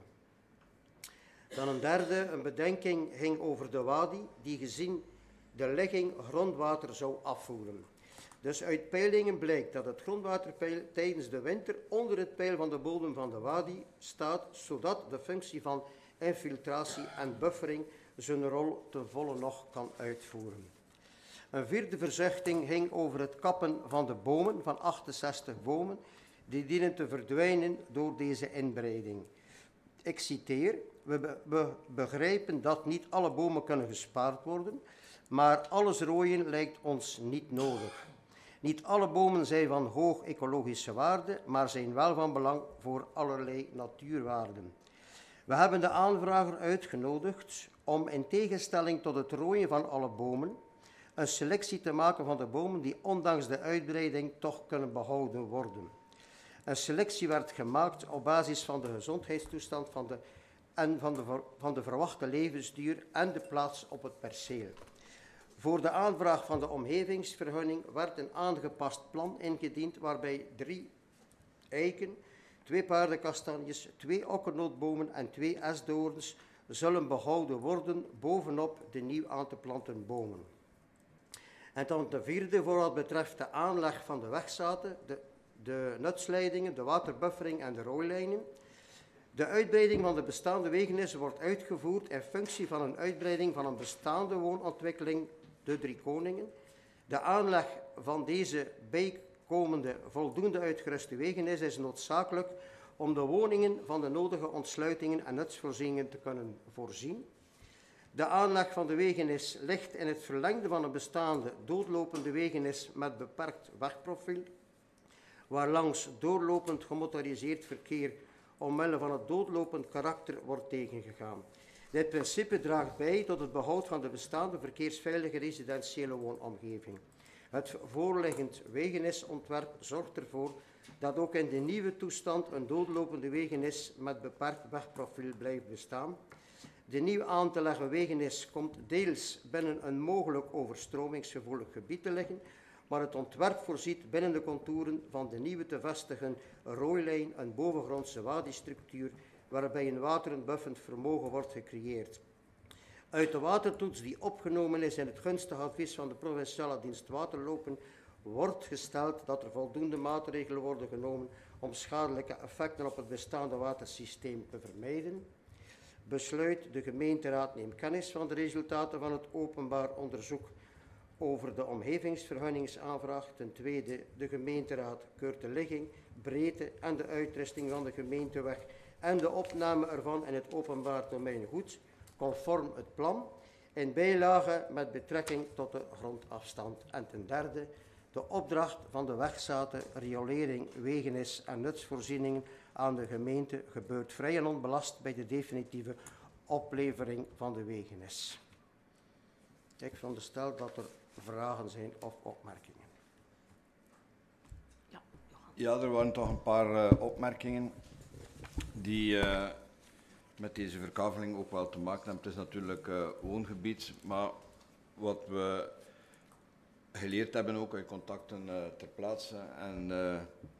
Dan een derde, een bedenking ging over de wadi, die gezien de ligging grondwater zou afvoeren. Dus uit peilingen blijkt dat het grondwaterpeil tijdens de winter onder het peil van de bodem van de wadi staat, zodat de functie van infiltratie en buffering zijn rol ten volle nog kan uitvoeren. Een vierde verzuchting ging over het kappen van de bomen, van achtenzestig bomen, die dienen te verdwijnen door deze inbreiding. Ik citeer, we, be we begrijpen dat niet alle bomen kunnen gespaard worden, maar alles rooien lijkt ons niet nodig. Niet alle bomen zijn van hoog ecologische waarde, maar zijn wel van belang voor allerlei natuurwaarden. We hebben de aanvrager uitgenodigd om in tegenstelling tot het rooien van alle bomen een selectie te maken van de bomen die ondanks de uitbreiding toch kunnen behouden worden. Een selectie werd gemaakt op basis van de gezondheidstoestand van de, en van de, van de verwachte levensduur en de plaats op het perceel. Voor de aanvraag van de omgevingsvergunning werd een aangepast plan ingediend waarbij drie eiken, twee paardenkastanjes, twee okkernootbomen en twee esdoorns zullen behouden worden bovenop de nieuw aan te planten bomen. En dan de vierde, voor wat betreft de aanleg van de wegzaten, de, de nutsleidingen, de waterbuffering en de rooilijnen. De uitbreiding van de bestaande wegenis wordt uitgevoerd in functie van een uitbreiding van een bestaande woonontwikkeling, de Drie Koningen. De aanleg van deze bijkomende voldoende uitgeruste wegenis is noodzakelijk om de woningen van de nodige ontsluitingen en nutsvoorzieningen te kunnen voorzien. De aanleg van de wegenis ligt in het verlengde van een bestaande doodlopende wegenis met beperkt wegprofiel, waarlangs doorlopend gemotoriseerd verkeer omwille van het doodlopend karakter wordt tegengegaan. Dit principe draagt bij tot het behoud van de bestaande verkeersveilige residentiële woonomgeving. Het voorliggend wegenisontwerp zorgt ervoor dat ook in de nieuwe toestand een doodlopende wegenis met beperkt wegprofiel blijft bestaan. De nieuw aan te leggen wegenis komt deels binnen een mogelijk overstromingsgevoelig gebied te liggen, maar het ontwerp voorziet binnen de contouren van de nieuwe te vestigen rooilijn een bovengrondse wadi-structuur waarbij een waterbuffend vermogen wordt gecreëerd. Uit de watertoets die opgenomen is in het gunstige advies van de Provinciale Dienst Waterlopen wordt gesteld dat er voldoende maatregelen worden genomen om schadelijke effecten op het bestaande watersysteem te vermijden. Besluit, de gemeenteraad neemt kennis van de resultaten van het openbaar onderzoek over de omgevingsvergunningsaanvraag. Ten tweede, de gemeenteraad keurt de ligging, breedte en de uitrusting van de gemeenteweg en de opname ervan in het openbaar domeingoed, conform het plan, in bijlage met betrekking tot de grondafstand. En ten derde, de opdracht van de wegzate, riolering, wegenis en nutsvoorzieningen aan de gemeente gebeurt vrij en onbelast bij de definitieve oplevering van de wegenis. Ik veronderstel dat er vragen zijn of opmerkingen. Ja, er waren toch een paar uh, opmerkingen die uh, met deze verkaveling ook wel te maken hebben. Het is natuurlijk uh, woongebied, maar wat we geleerd hebben ook uit contacten uh, ter plaatse en uh,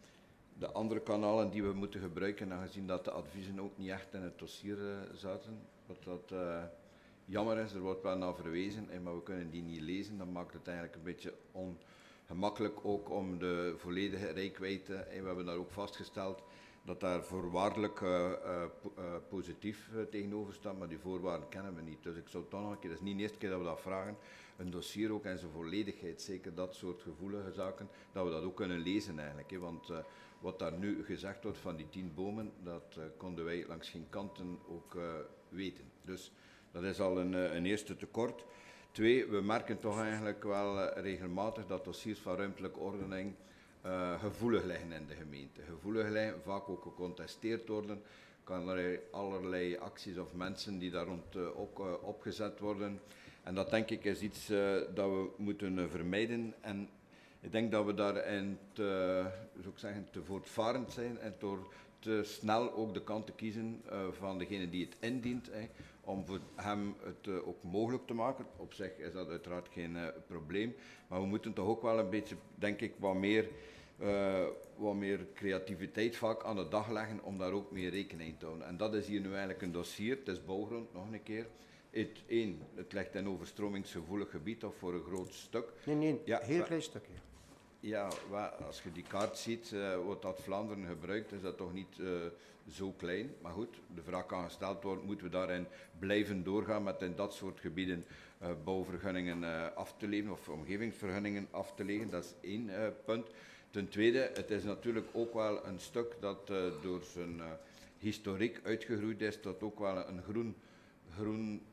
de andere kanalen die we moeten gebruiken, aangezien dat de adviezen ook niet echt in het dossier uh, zaten, wat dat uh, jammer is, er wordt wel naar verwezen, eh, maar we kunnen die niet lezen, dan maakt het eigenlijk een beetje ongemakkelijk ook om de volledige reikwijdte, eh, we hebben daar ook vastgesteld dat daar voorwaardelijk uh, uh, po uh, positief uh, tegenover staat, maar die voorwaarden kennen we niet. Dus ik zou toch nog een keer, dat is niet de eerste keer dat we dat vragen, een dossier ook in zijn volledigheid, zeker dat soort gevoelige zaken, dat we dat ook kunnen lezen eigenlijk. Hè, want uh, wat daar nu gezegd wordt van die tien bomen, dat uh, konden wij langs geen kanten ook uh, weten. Dus dat is al een, uh, een eerste tekort. Twee, we merken toch eigenlijk wel uh, regelmatig dat dossiers van ruimtelijke ordening Uh, gevoelig liggen in de gemeente. Gevoelig liggen, vaak ook gecontesteerd worden. Kan er allerlei acties of mensen die daar rond uh, ook uh, opgezet worden. En dat denk ik is iets uh, dat we moeten uh, vermijden. En ik denk dat we daarin te, zou ik zeggen, te voortvarend zijn en door te snel ook de kant te kiezen uh, van degene die het indient, eh, om voor hem het uh, ook mogelijk te maken. Op zich is dat uiteraard geen uh, probleem, maar we moeten toch ook wel een beetje, denk ik, wat meer, uh, wat meer creativiteit vaak aan de dag leggen om daar ook mee rekening te houden. En dat is hier nu eigenlijk een dossier, het is bouwgrond, nog een keer. Het, één, het ligt in overstromingsgevoelig gebied of voor een groot stuk. Nee, nee, ja, heel klein stukje. Ja, als je die kaart ziet, uh, wat dat Vlaanderen gebruikt, is dat toch niet uh, zo klein. Maar goed, de vraag kan gesteld worden, moeten we daarin blijven doorgaan met in dat soort gebieden uh, bouwvergunningen uh, af te leveren of omgevingsvergunningen af te leggen. Dat is één uh, punt. Ten tweede, het is natuurlijk ook wel een stuk dat uh, door zijn uh, historiek uitgegroeid is tot ook wel een groen, groen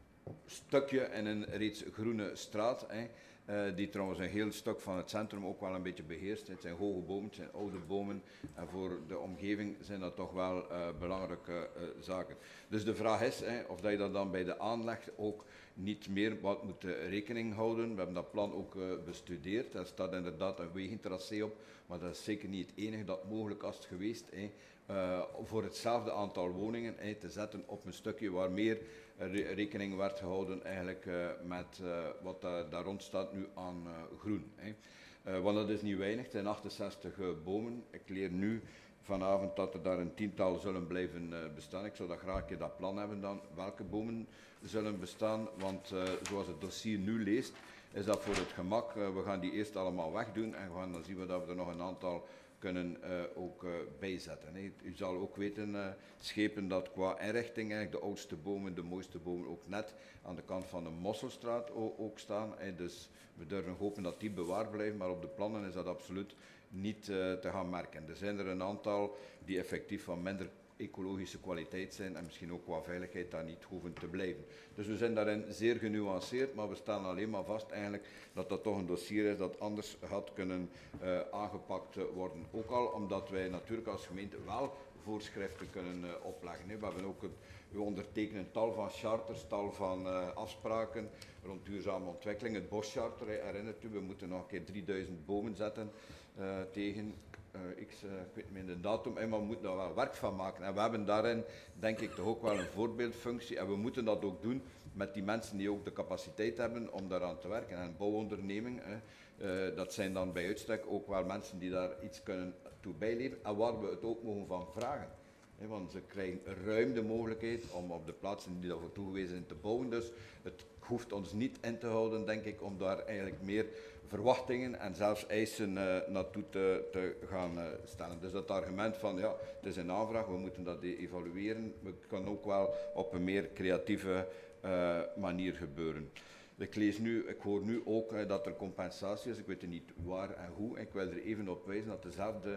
stukje in een reeds groene straat. Hè. Uh, die trouwens een heel stuk van het centrum ook wel een beetje beheerst. Het zijn hoge bomen, het zijn oude bomen en voor de omgeving zijn dat toch wel uh, belangrijke uh, zaken. Dus de vraag is hè, of dat je dat dan bij de aanleg ook niet meer wat moet uh, rekening houden. We hebben dat plan ook uh, bestudeerd. Er staat inderdaad een wegentracé op, maar dat is zeker niet het enige dat mogelijk was geweest. Hè. Uh, voor hetzelfde aantal woningen hè, te zetten op een stukje waar meer re rekening werd gehouden eigenlijk, uh, met uh, wat uh, daar rond staat nu aan uh, groen. Hè. Uh, want dat is niet weinig, het zijn achtenzestig uh, bomen. Ik leer nu vanavond dat er daar een tiental zullen blijven uh, bestaan. Ik zou dat graag een keer dat plan hebben dan, welke bomen zullen bestaan. Want uh, zoals het dossier nu leest, is dat voor het gemak. Uh, we gaan die eerst allemaal wegdoen en gaan, dan zien we dat we er nog een aantal kunnen uh, ook uh, bijzetten. Hè. U zal ook weten, uh, schepen dat qua inrichting eigenlijk de oudste bomen, de mooiste bomen ook net aan de kant van de Mosselstraat ook staan. Hè. Dus we durven hopen dat die bewaard blijven, maar op de plannen is dat absoluut niet uh, te gaan merken. Er zijn er een aantal die effectief van minder ecologische kwaliteit zijn en misschien ook qua veiligheid daar niet hoeven te blijven. Dus we zijn daarin zeer genuanceerd, maar we stellen alleen maar vast eigenlijk dat dat toch een dossier is dat anders had kunnen uh, aangepakt worden. Ook al omdat wij natuurlijk als gemeente wel voorschriften kunnen uh, opleggen. Hè. We hebben ook het, we ondertekenen tal van charters, tal van uh, afspraken rond duurzame ontwikkeling. Het Boscharter, herinnert u, we moeten nog een keer drieduizend bomen zetten uh, tegen Uh, X, uh, ik weet niet meer de datum, en maar we moeten daar wel werk van maken. En we hebben daarin, denk ik, toch ook wel een voorbeeldfunctie. En we moeten dat ook doen met die mensen die ook de capaciteit hebben om daaraan te werken. En een bouwonderneming, uh, uh, dat zijn dan bij uitstek ook wel mensen die daar iets kunnen toe bijleveren. En waar we het ook mogen van vragen. He, want ze krijgen ruim de mogelijkheid om op de plaatsen die daarvoor toegewezen zijn te bouwen. Dus het hoeft ons niet in te houden, denk ik, om daar eigenlijk meer verwachtingen en zelfs eisen uh, naartoe te, te gaan uh, stellen. Dus dat argument van, ja, het is een aanvraag, we moeten dat evalueren, het kan ook wel op een meer creatieve uh, manier gebeuren. Ik lees nu, ik hoor nu ook uh, dat er compensatie is, ik weet niet waar en hoe, ik wil er even op wijzen dat dezelfde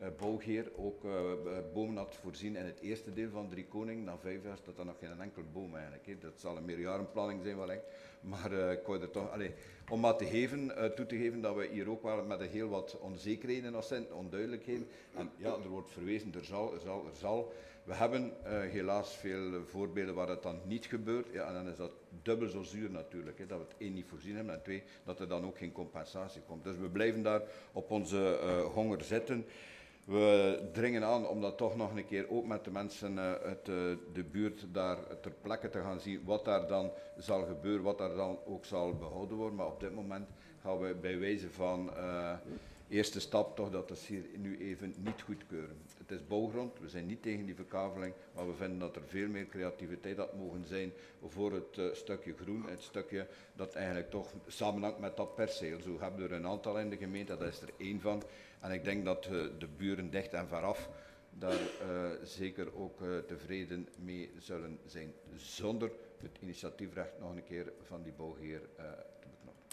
uh, bouwheer ook uh, bomen had voorzien in het eerste deel van Drie Koningen. Na vijf jaar staat er nog geen enkele boom eigenlijk. Hè. Dat zal een meerjarenplanning zijn wellicht. Maar uh, ik wou er toch, allez, om maar te geven, uh, toe te geven dat we hier ook wel met een heel wat onzekerheden als zijn, onduidelijkheden. En ja, er wordt verwezen, er zal, er zal, er zal. We hebben uh, helaas veel voorbeelden waar het dan niet gebeurt. Ja, en dan is dat dubbel zo zuur natuurlijk, hè, dat we het één niet voorzien hebben en twee, dat er dan ook geen compensatie komt. Dus we blijven daar op onze uh, honger zitten. We dringen aan om dat toch nog een keer ook met de mensen uh, uit uh, de buurt daar ter plekke te gaan zien wat daar dan zal gebeuren, wat daar dan ook zal behouden worden. Maar op dit moment gaan we bij wijze van uh, eerste stap toch dat is hier nu even niet goedkeuren. Het is bouwgrond, we zijn niet tegen die verkaveling, maar we vinden dat er veel meer creativiteit had mogen zijn voor het uh, stukje groen, het stukje dat eigenlijk toch samenhangt met dat perceel. Zo hebben we er een aantal in de gemeente, dat is er één van. En ik denk dat uh, de buren dicht en veraf daar uh, zeker ook uh, tevreden mee zullen zijn, zonder het initiatiefrecht nog een keer van die bouwheer uh, te beknoppen.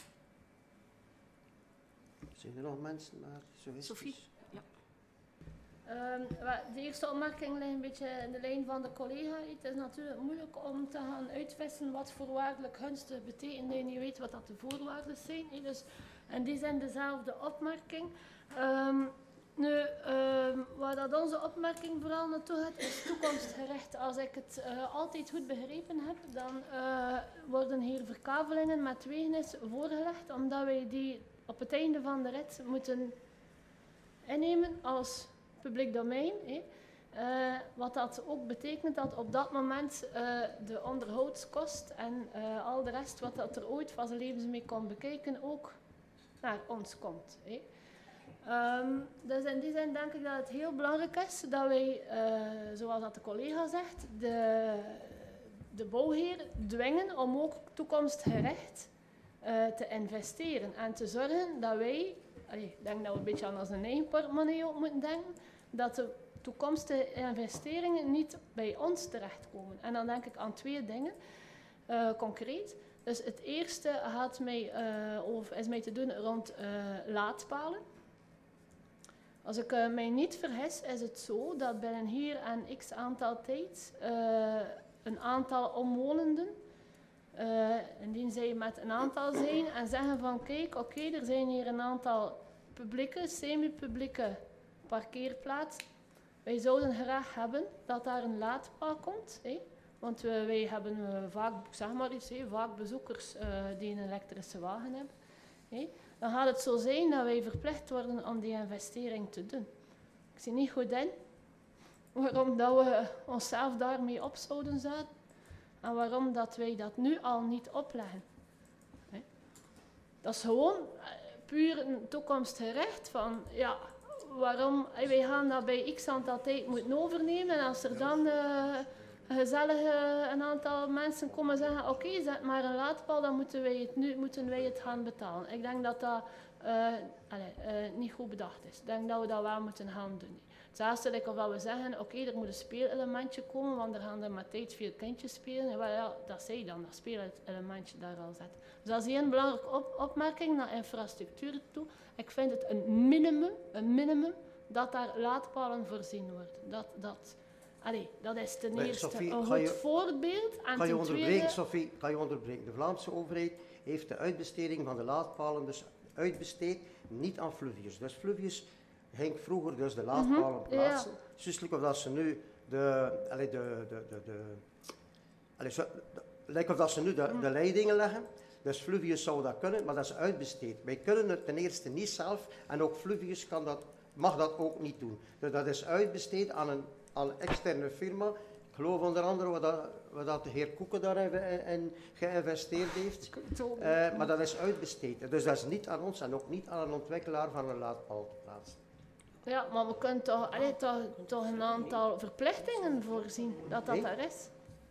Zijn er nog mensen naar zo is? Sophie? Ja. Um, de eerste opmerking ligt een beetje in de lijn van de collega. Het is natuurlijk moeilijk om te gaan uitvissen wat voorwaardelijk gunstig betekent en je weet wat dat de voorwaarden zijn. Dus in die zin dezelfde opmerking. Um, nu, um, waar dat onze opmerking vooral naartoe gaat, is toekomstgericht. Als ik het uh, altijd goed begrepen heb, dan uh, worden hier verkavelingen met wegenis voorgelegd, omdat wij die op het einde van de rit moeten innemen als publiek domein. Hè. Uh, wat dat ook betekent dat op dat moment uh, de onderhoudskost en uh, al de rest wat dat er ooit van zijn levens mee kon bekijken ook naar ons komt. Hè. Um, dus in die zin denk ik dat het heel belangrijk is dat wij, uh, zoals dat de collega zegt, de, de bouwheer dwingen om ook toekomstgericht uh, te investeren en te zorgen dat wij, ik denk dat we een beetje aan onze eigen portemonnee ook moeten denken, dat de toekomstige investeringen niet bij ons terechtkomen. En dan denk ik aan twee dingen, uh, concreet. Dus het eerste gaat mij, uh, over, is mij te doen rond uh, laadpalen. Als ik uh, mij niet vergis, is het zo dat binnen hier en x aantal tijd uh, een aantal omwonenden, uh, indien zij met een aantal zijn en zeggen van kijk, oké, okay, er zijn hier een aantal publieke, semi-publieke parkeerplaatsen. Wij zouden graag hebben dat daar een laadpaal komt, hé? Want we, wij hebben uh, vaak, zeg maar iets, hé, vaak bezoekers uh, die een elektrische wagen hebben. Hé? Dan gaat het zo zijn dat wij verplicht worden om die investering te doen. Ik zie niet goed in waarom dat we onszelf daarmee op zouden zetten en waarom dat wij dat nu al niet opleggen. He. Dat is gewoon puur een toekomstgericht van, ja, waarom, wij gaan dat bij x aantal tijd moeten overnemen en als er dan uh, gezellig uh, een aantal mensen komen zeggen, oké, okay, zet maar een laadpaal, dan moeten wij het nu moeten wij het gaan betalen. Ik denk dat dat uh, allez, uh, niet goed bedacht is. Ik denk dat we dat wel moeten gaan doen. Hetzelfde is of dat we zeggen, oké, okay, er moet een speelelementje komen, want er gaan er met tijd veel kindjes spelen. En wel, ja, dat zei dan, dat speelelementje daar al zet. Dus dat is een belangrijke op opmerking naar infrastructuur toe. Ik vind het een minimum, een minimum dat daar laadpalen voorzien worden. Dat, dat, allee, dat is ten nee, eerste Sophie, een goed je, voorbeeld. En kan je ten tweede... onderbreken, Sophie, kan je onderbreken. De Vlaamse overheid heeft de uitbesteding van de laadpalen dus uitbesteed, niet aan Fluvius. Dus Fluvius ging vroeger dus de laadpalen mm-hmm, plaatsen. Ja. Zusterlijk of dat ze nu de, allee, de, de, de, de, allee, zo, de lijkt of dat ze nu de, de leidingen leggen. Dus Fluvius zou dat kunnen, maar dat is uitbesteed. Wij kunnen het ten eerste niet zelf en ook Fluvius kan dat, mag dat ook niet doen. Dus dat is uitbesteed aan een, aan een externe firma. Ik geloof onder andere wat, dat, wat dat de heer Koeken daarin in geïnvesteerd heeft. Uh, maar dat is uitbesteed. Dus dat is niet aan ons en ook niet aan een ontwikkelaar van een laadpaal te plaatsen. Ja, maar we kunnen toch, allee, toch, toch een aantal verplichtingen voorzien dat dat nee. er is.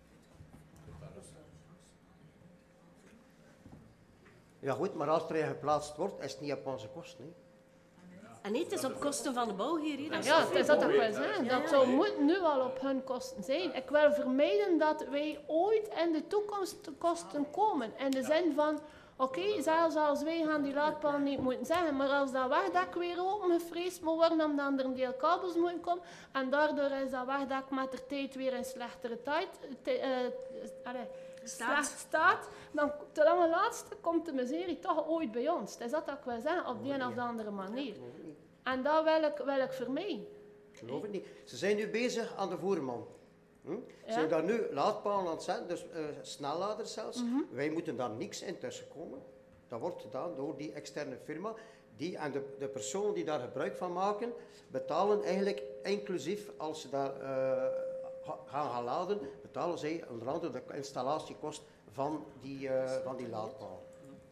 Ja goed, maar als er geplaatst wordt, is het niet op onze kosten. Hè? En nee, het is op kosten van de bouwheer. Hier, dat ja, het is dat ik wil zeggen. Dat zou moet nu al op hun kosten zijn. Ik wil vermijden dat wij ooit in de toekomst te kosten komen. In de zin van, Oké, okay, zelfs als wij gaan die laadpaal niet moeten zeggen, maar als dat wegdek weer opengevreesd moet worden, omdat er een deel kabels moeten komen, en daardoor is dat wegdek met de tijd weer in slechtere tijd, uh, allez, Staat. staat, dan de lange laatste komt de miserie toch ooit bij ons. Dat is dat dat ik wil zeggen, op die een of de andere manier. En dat wil ik, wil ik vermijden. Ik geloof het niet. Ze zijn nu bezig aan de voerman. Hm? Ze Ja. zijn daar nu laadpalen aan het zetten, dus uh, snelladers zelfs. Mhm. Wij moeten daar niks in tussenkomen. Dat wordt gedaan door die externe firma. Die en de, de personen die daar gebruik van maken, betalen eigenlijk inclusief als ze daar uh, gaan, gaan laden, betalen zij onder andere de installatiekost van die, uh, van die laadpaal.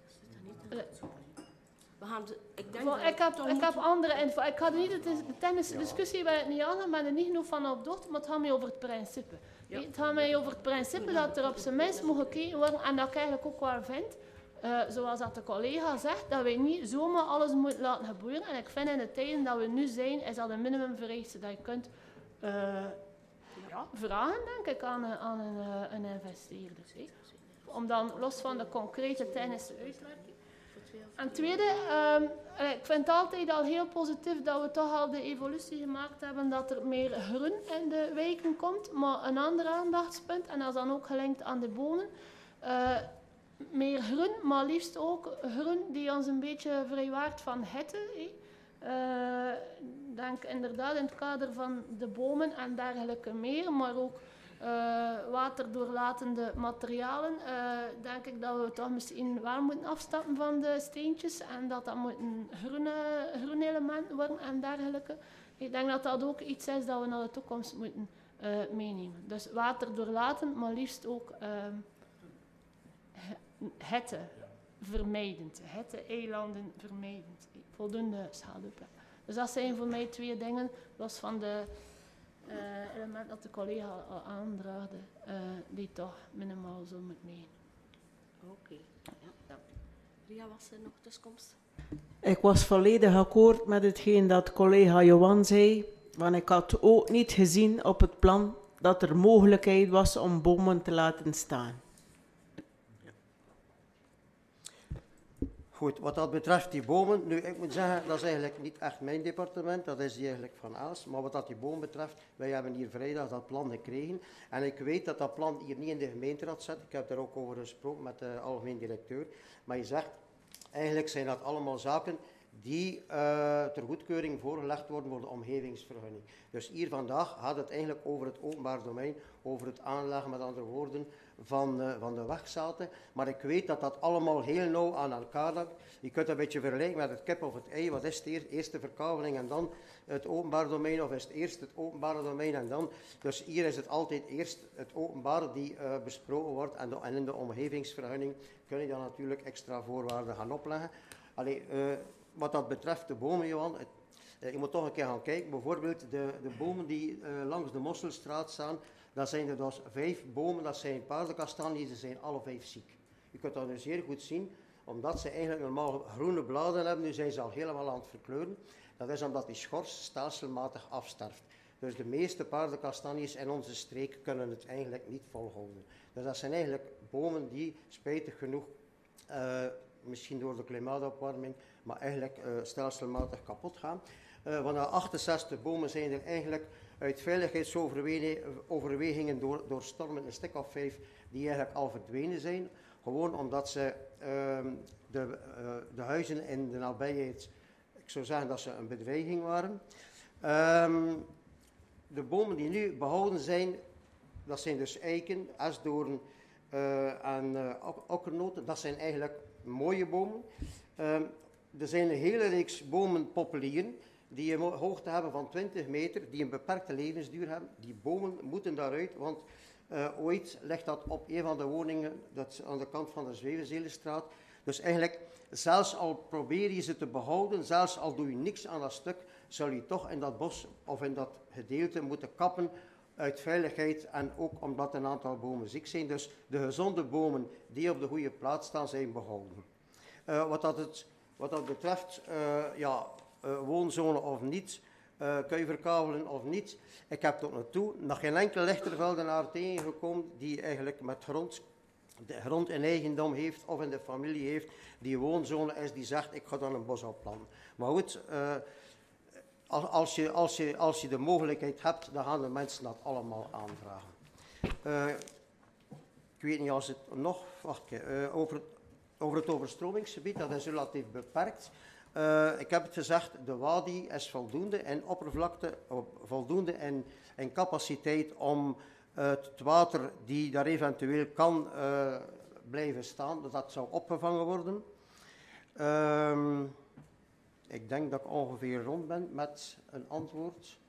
We gaan de, ik denk Wel, dat ik heb, toch ik moet- heb andere info. Ik had niet, het is, tijdens de discussie bij het niet aan, ik ben er niet genoeg van op de hoogte, maar het gaat mij over het principe. Ja. Het gaat mij over het principe dat er op zijn minst moet gekeken worden, en dat ik eigenlijk ook wel vind, uh, zoals dat de collega zegt, dat wij niet zomaar alles moeten laten gebeuren. En ik vind in de tijden dat we nu zijn, is dat een minimumvereiste dat je kunt uh, ja, vragen, denk ik, aan een, aan een, uh, een investeerder. Hè. Om dan, los van de concrete technische uitwerking. En tweede, um, ik vind het altijd al heel positief dat we toch al de evolutie gemaakt hebben dat er meer groen in de wijken komt. Maar een ander aandachtspunt, en dat is dan ook gelinkt aan de bomen, uh, meer groen, maar liefst ook groen die ons een beetje vrijwaart van hitte. Uh, denk inderdaad in het kader van de bomen en dergelijke meer, maar ook Uh, waterdoorlatende materialen, uh, denk ik dat we toch misschien wel moeten afstappen van de steentjes en dat dat moet een groene, groen element worden en dergelijke. Ik denk dat dat ook iets is dat we naar de toekomst moeten uh, meenemen. Dus waterdoorlatend, maar liefst ook uh, hitte vermijdend, hitte-eilanden vermijdend, voldoende schaduwplek. Dus dat zijn voor mij twee dingen, los van de Uh, element dat de collega al aandraagde, uh, die toch minimaal zo moet meenemen. Oké, okay. Ja, dank u. Ria, was er nog tussenkomst? Ik was volledig akkoord met hetgeen dat collega Johan zei, want ik had ook niet gezien op het plan dat er mogelijkheid was om bomen te laten staan. Goed, wat dat betreft die bomen, nu ik moet zeggen, dat is eigenlijk niet echt mijn departement, dat is die eigenlijk van Aals. Maar wat dat die boom betreft, wij hebben hier vrijdag dat plan gekregen. En ik weet dat dat plan hier niet in de gemeenteraad zit. Ik heb daar ook over gesproken met de algemeen directeur. Maar je zegt, eigenlijk zijn dat allemaal zaken die uh, ter goedkeuring voorgelegd worden voor de omgevingsvergunning. Dus hier vandaag gaat het eigenlijk over het openbaar domein, over het aanleggen, met andere woorden, van, uh, van de wegzaten. Maar ik weet dat dat allemaal heel nauw aan elkaar ligt. Je kunt dat een beetje vergelijken met het kip of het ei. Wat is het eerst? Eerst de verkaveling en dan het openbaar domein, of is het eerst het openbare domein en dan? Dus hier is het altijd eerst het openbare die uh, besproken wordt en, de, en in de omgevingsvergunning kun je dan natuurlijk extra voorwaarden gaan opleggen. Allee, uh, wat dat betreft de bomen, Johan, het, uh, je moet toch een keer gaan kijken. Bijvoorbeeld de, de bomen die uh, langs de Mosselstraat staan, dat zijn er dus vijf bomen, dat zijn paardenkastanjes, die zijn alle vijf ziek. Je kunt dat nu zeer goed zien, omdat ze eigenlijk normaal groene bladeren hebben, nu zijn ze al helemaal aan het verkleuren. Dat is omdat die schors stelselmatig afsterft. Dus de meeste paardenkastanjes in onze streek kunnen het eigenlijk niet volhouden. Dus dat zijn eigenlijk bomen die, spijtig genoeg, uh, misschien door de klimaatopwarming, maar eigenlijk uh, stelselmatig kapot gaan. Uh, van de achtenzestig bomen zijn er eigenlijk uit veiligheidsoverwegingen door, door stormen een stuk of vijf die eigenlijk al verdwenen zijn. Gewoon omdat ze uh, de, uh, de huizen in de nabijheid, ik zou zeggen dat ze een bedreiging waren. Um, de bomen die nu behouden zijn, dat zijn dus eiken, esdoorn uh, en uh, okkernoten. Dat zijn eigenlijk mooie bomen. Um, er zijn een hele reeks bomen populieren die een hoogte hebben van twintig meter, die een beperkte levensduur hebben. Die bomen moeten daaruit, want uh, ooit ligt dat op een van de woningen, dat is aan de kant van de Zwevenzelenstraat. Dus eigenlijk, zelfs al probeer je ze te behouden, zelfs al doe je niks aan dat stuk, zal je toch in dat bos of in dat gedeelte moeten kappen uit veiligheid en ook omdat een aantal bomen ziek zijn. Dus de gezonde bomen die op de goede plaats staan, zijn behouden. Uh, wat, dat het, wat dat betreft, uh, ja, uh, woonzone of niet, uh, kun je verkavelen of niet. Ik heb tot nu toe nog geen enkele lichterveldenaar tegengekomen die eigenlijk met grond de grond in eigendom heeft of in de familie heeft, die woonzone is, die zegt ik ga dan een bos opplanten. Maar goed, uh, als, je, als, je, als je de mogelijkheid hebt, dan gaan de mensen dat allemaal aanvragen. Uh, ik weet niet als het nog, wacht uh, over, over het overstromingsgebied, dat is relatief beperkt. Uh, ik heb het gezegd, de wadi is voldoende in oppervlakte, voldoende in, in capaciteit om uh, het water die daar eventueel kan uh, blijven staan, dat, dat zou opgevangen worden. Uh, ik denk dat ik ongeveer rond ben met een antwoord.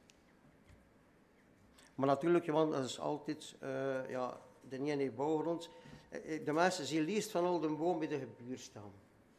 Maar natuurlijk, want dat is altijd, uh, ja, de ene bouwgrond. Uh, de mensen zien liefst van al de boom bij de buurt staan.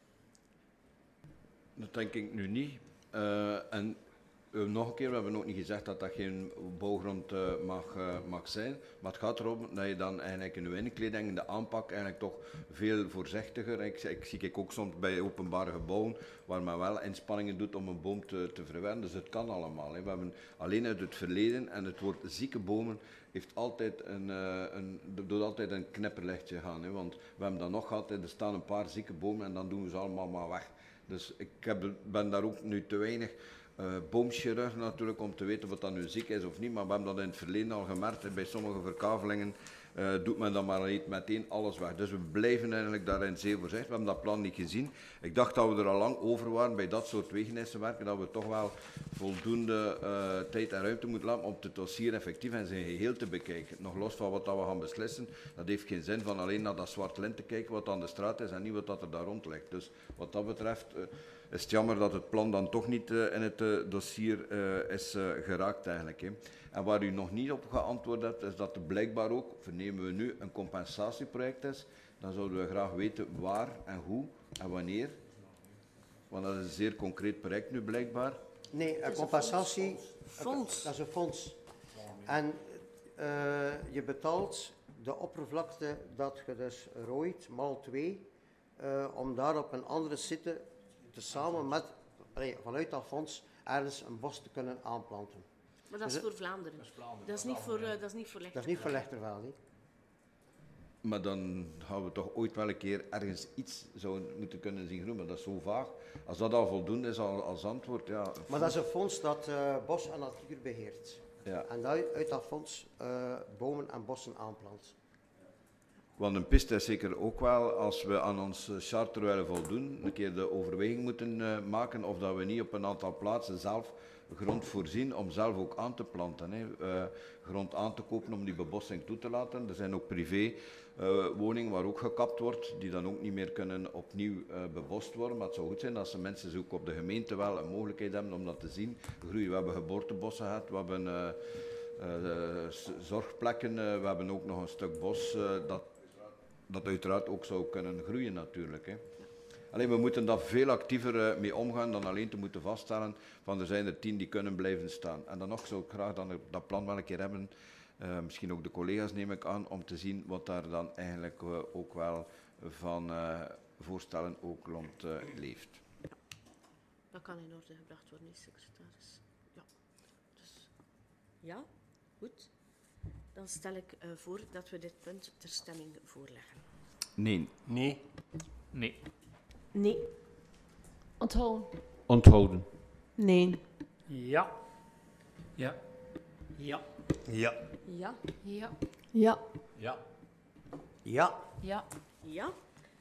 Dat denk ik nu niet. Uh, en uh, nog een keer, we hebben ook niet gezegd dat dat geen bouwgrond uh, mag, uh, mag zijn. Maar het gaat erom dat je dan eigenlijk in de inkleding, in de aanpak, eigenlijk toch veel voorzichtiger. Ik, ik zie ik ook soms bij openbare gebouwen waar men wel inspanningen doet om een boom te, te verwerken. Dus het kan allemaal. Hè. We hebben alleen uit het verleden en het woord zieke bomen heeft altijd een, uh, een, doet altijd een knipperlichtje gaan. Hè. Want we hebben dat nog gehad, er staan een paar zieke bomen en dan doen we ze allemaal maar weg. Dus ik heb, ben daar ook nu te weinig uh, boomchirurg natuurlijk om te weten of dat nu ziek is of niet. Maar we hebben dat in het verleden al gemerkt. Bij sommige verkavelingen uh, doet men dan maar niet meteen alles weg. Dus we blijven eigenlijk daarin zeer voorzichtig. We hebben dat plan niet gezien. Ik dacht dat we er al lang over waren bij dat soort wegennissenwerken. Dat we toch wel voldoende uh, tijd en ruimte moeten laten om het dossier effectief in zijn geheel te bekijken. Nog los van wat dat we gaan beslissen. Dat heeft geen zin van alleen naar dat zwart lint te kijken wat aan de straat is en niet wat dat er daar rond ligt. Dus wat dat betreft uh, is het jammer dat het plan dan toch niet uh, in het uh, dossier uh, is uh, geraakt eigenlijk. Hè. En waar u nog niet op geantwoord hebt, is dat er blijkbaar ook, vernemen we nu, een compensatieproject is. Dan zouden we graag weten waar en hoe en wanneer. Want dat is een zeer concreet project nu blijkbaar. Nee, een compensatie, Fonds. dat is een fonds. En uh, je betaalt de oppervlakte dat je dus rooit, maal twee, uh, om daar op een andere site te samen met, allee, vanuit dat fonds, ergens een bos te kunnen aanplanten. Maar dat is Dus voor Vlaanderen. Dat is, Vlaanderen. Dat is niet voor, uh, dat is niet voor Lichtervelde. Dat is niet voor Lichtervelde, niet? Maar dan gaan we toch ooit wel een keer ergens iets zouden moeten kunnen zien groeien. Maar dat is zo vaag. Als dat al voldoende is als, als antwoord, ja. Maar dat is een fonds dat uh, bos en natuur beheert. Ja. En uit, uit dat fonds uh, bomen en bossen aanplant. Want een piste is zeker ook wel, als we aan ons charter willen voldoen, een keer de overweging moeten uh, maken of dat we niet op een aantal plaatsen zelf grond voorzien om zelf ook aan te planten. Hè. Uh, grond aan te kopen om die bebossing toe te laten. Er zijn ook privé uh, woningen waar ook gekapt wordt, die dan ook niet meer kunnen opnieuw uh, bebost worden. Maar het zou goed zijn als de mensen ook op de gemeente wel een mogelijkheid hebben om dat te zien. Groeien. We hebben geboortebossen gehad, we hebben uh, uh, zorgplekken, uh, we hebben ook nog een stuk bos uh, dat, dat uiteraard ook zou kunnen groeien natuurlijk. Hè. Alleen we moeten daar veel actiever uh, mee omgaan dan alleen te moeten vaststellen van er zijn er tien die kunnen blijven staan. En dan nog zou ik graag dan dat plan wel een keer hebben, uh, misschien ook de collega's neem ik aan, om te zien wat daar dan eigenlijk uh, ook wel van uh, voorstellen ook rond uh, leeft. Ja. Dat kan in orde gebracht worden, secretaris. Ja. Dus, ja, goed. Dan stel ik uh, voor dat we dit punt ter stemming voorleggen. Nee. Nee. Nee. Nee. Onthouden. Onthouden. Nee. Ja. Ja. Ja. Ja. Ja. Ja. Ja. Ja. Ja. Ja. Ja.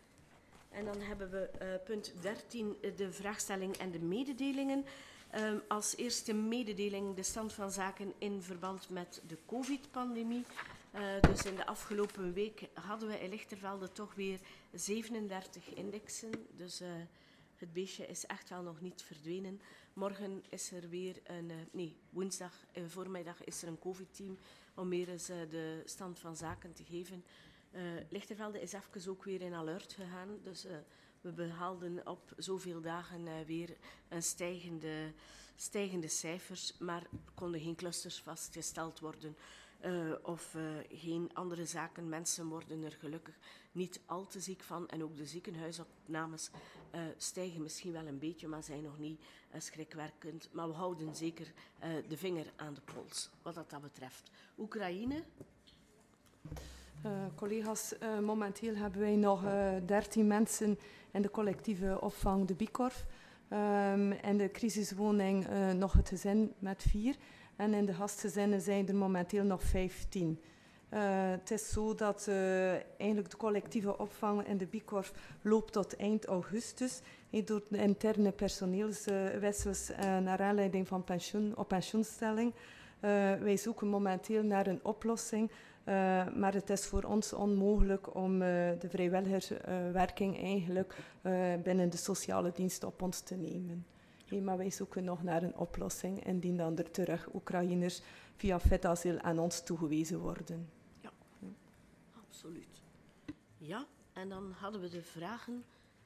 En dan hebben we uh, punt dertien, de vraagstelling en de mededelingen. Um, als eerste mededeling de stand van zaken in verband met de COVID-pandemie. Uh, dus in de afgelopen week hadden we in Lichtervelde toch weer zevenendertig indexen. Dus uh, het beestje is echt wel nog niet verdwenen. Morgen is er weer een... Uh, nee, woensdag uh, voormiddag is er een COVID-team om weer eens uh, de stand van zaken te geven. Uh, Lichtervelde is even ook weer in alert gegaan. Dus uh, we behaalden op zoveel dagen uh, weer een stijgende, stijgende cijfers. Maar er konden geen clusters vastgesteld worden. Uh, of uh, geen andere zaken. Mensen worden er gelukkig niet al te ziek van. En ook de ziekenhuisopnames uh, stijgen misschien wel een beetje, maar zijn nog niet uh, schrikwekkend. Maar we houden zeker uh, de vinger aan de pols, wat dat, dat betreft. Oekraïne? Uh, collega's, uh, momenteel hebben wij nog uh, dertien mensen in de collectieve opvang de Bikorf. Um, in de crisiswoning uh, nog het gezin met vier. En in de gastgezinnen zijn er momenteel nog vijftien. Uh, het is zo dat uh, eigenlijk de collectieve opvang in de Bikorf loopt tot eind augustus. He, door de interne personeelswissels uh, naar aanleiding van pensioen, op pensioenstelling. Uh, wij zoeken momenteel naar een oplossing. Uh, maar het is voor ons onmogelijk om uh, de vrijwilligerswerking uh, eigenlijk uh, binnen de sociale dienst op ons te nemen. Hey, maar wij zoeken nog naar een oplossing indien dan er terug Oekraïners via Fedasiel aan ons toegewezen worden. Ja, absoluut. Ja, en dan hadden we de vragen.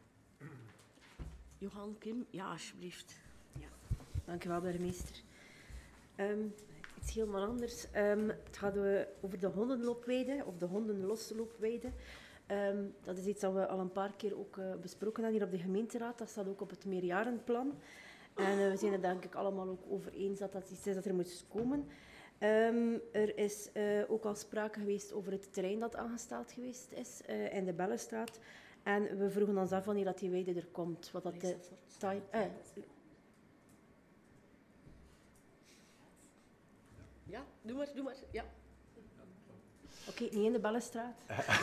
Johan, Kim, ja, alsjeblieft. Ja, dank u wel, burgemeester. Um, iets helemaal anders. Um, het gaat uh, over de hondenloopweide, of de hondenlosloopweide. Um, dat is iets dat we al een paar keer ook uh, besproken hebben hier op de gemeenteraad. Dat staat ook op het meerjarenplan. En uh, we zijn er denk ik allemaal ook over eens dat dat iets is dat er moet komen. Um, er is uh, ook al sprake geweest over het terrein dat aangesteld geweest is uh, in de Bellenstraat. En we vroegen ons af wanneer dat die weide er komt. Wat dat de time... Uh, ja, doe maar, doe maar. Ja. Oké, okay, niet in de Bellenstraat.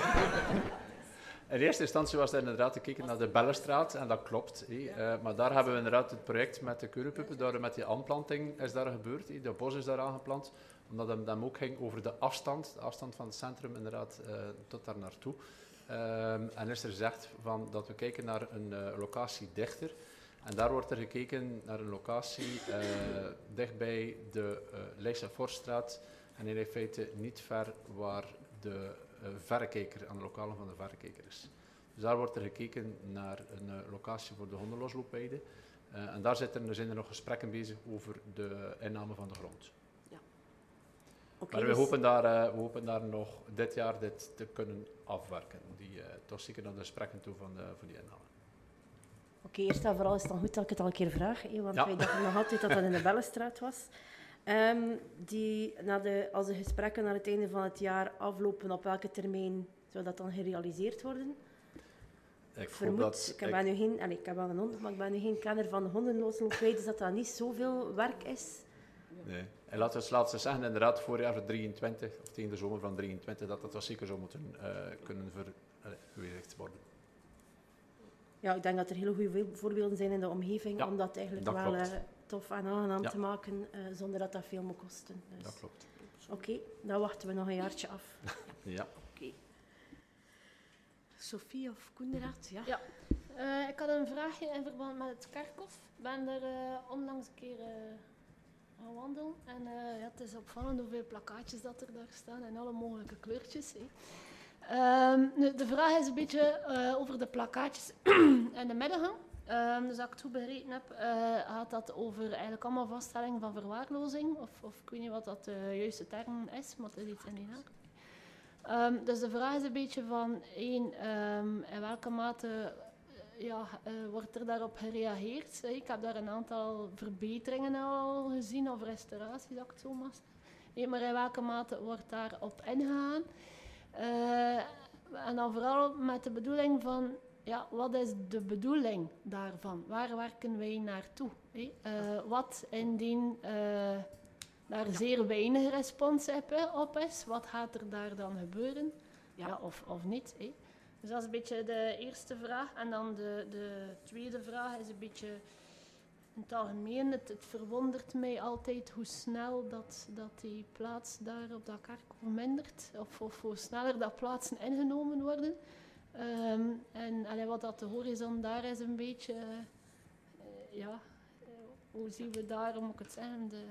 In eerste instantie was het inderdaad te kijken naar de Bellenstraat, en dat klopt. He. Uh, maar daar hebben we inderdaad het project met de keurenpuppen, daar met die aanplanting is daar gebeurd. He. De bos is daar aangeplant, omdat het dan ook ging over de afstand, de afstand van het centrum inderdaad uh, tot daar naartoe. Um, en is er gezegd van dat we kijken naar een uh, locatie dichter. En daar wordt er gekeken naar een locatie uh, dichtbij de uh, Leijse-Forststraat en in feite niet ver waar de uh, verrekijker, aan de lokalen van de verrekijker is. Dus daar wordt er gekeken naar een uh, locatie voor de hondenlosloopweide. Uh, en daar zitten, er zijn er nog gesprekken bezig over de inname van de grond. Ja. Okay, maar we, dus... hopen daar, uh, we hopen daar nog dit jaar dit te kunnen afwerken. Die uh, toch zeker naar de gesprekken toe van, de, van die inname. Oké, okay, eerst en vooral is het dan goed dat ik het al een keer vraag, hè, want ja. wij dachten nog altijd dat dat in de Bellenstraat was. Um, die, na de, als de gesprekken naar het einde van het jaar aflopen, op welke termijn zou dat dan gerealiseerd worden? Ik vermoed, dat, ik, ben ik... Nu geen, allez, ik heb wel een hond, maar ik ben nu geen kenner van de hondenlosloopweide, dus dat dat niet zoveel werk is. Nee. En laten we, laten we zeggen, inderdaad, voorjaar van drieëntwintig, of tegen de zomer van drieëntwintig, dat dat wel zeker zou moeten uh, kunnen verwezenlijkt worden. Ja, ik denk dat er hele goede voorbeelden zijn in de omgeving, ja, om dat eigenlijk dat wel uh, tof en aangenaam ja. te maken, uh, zonder dat dat veel moet kosten. Dus. Dat klopt. Oké, okay, dan wachten we nog een jaartje af. ja. Oké. Okay. Sophie of Koenraad? Ja. ja. Uh, ik had een vraagje in verband met het kerkhof. Ik ben er uh, onlangs een keer uh, gaan wandelen. En uh, ja, het is opvallend hoeveel plakkaatjes dat er daar staan in alle mogelijke kleurtjes. Hè. Um, nu, de vraag is een beetje uh, over de plakkaatjes in de middengang. Um, dus als ik het goed begrepen heb, uh, gaat dat over eigenlijk allemaal vaststelling van verwaarlozing. Of, of ik weet niet wat dat de juiste term is, maar het is iets in die naam. Um, dus de vraag is een beetje van, één, um, in welke mate uh, ja, uh, wordt er daarop gereageerd? Ik heb daar een aantal verbeteringen al gezien, of restauraties, dat ik het zo mag zeggen. Maar in welke mate wordt daarop ingegaan? Uh, en dan vooral met de bedoeling van, ja, wat is de bedoeling daarvan? Waar werken wij naartoe? Uh, wat indien uh, daar ja. zeer weinig respons op is, wat gaat er daar dan gebeuren? Ja. Ja, of, of niet? Hè? Dus dat is een beetje de eerste vraag. En dan de, de tweede vraag is een beetje in het algemeen. Het, het verwondert mij altijd hoe snel dat, dat die plaats daar op dat kerkhof mindert. Of, of hoe sneller dat plaatsen ingenomen worden. Um, en allee, wat dat de horizon daar is een beetje... Uh, ja, uh, hoe zien we daar, hoe moet ik het zeggen... De,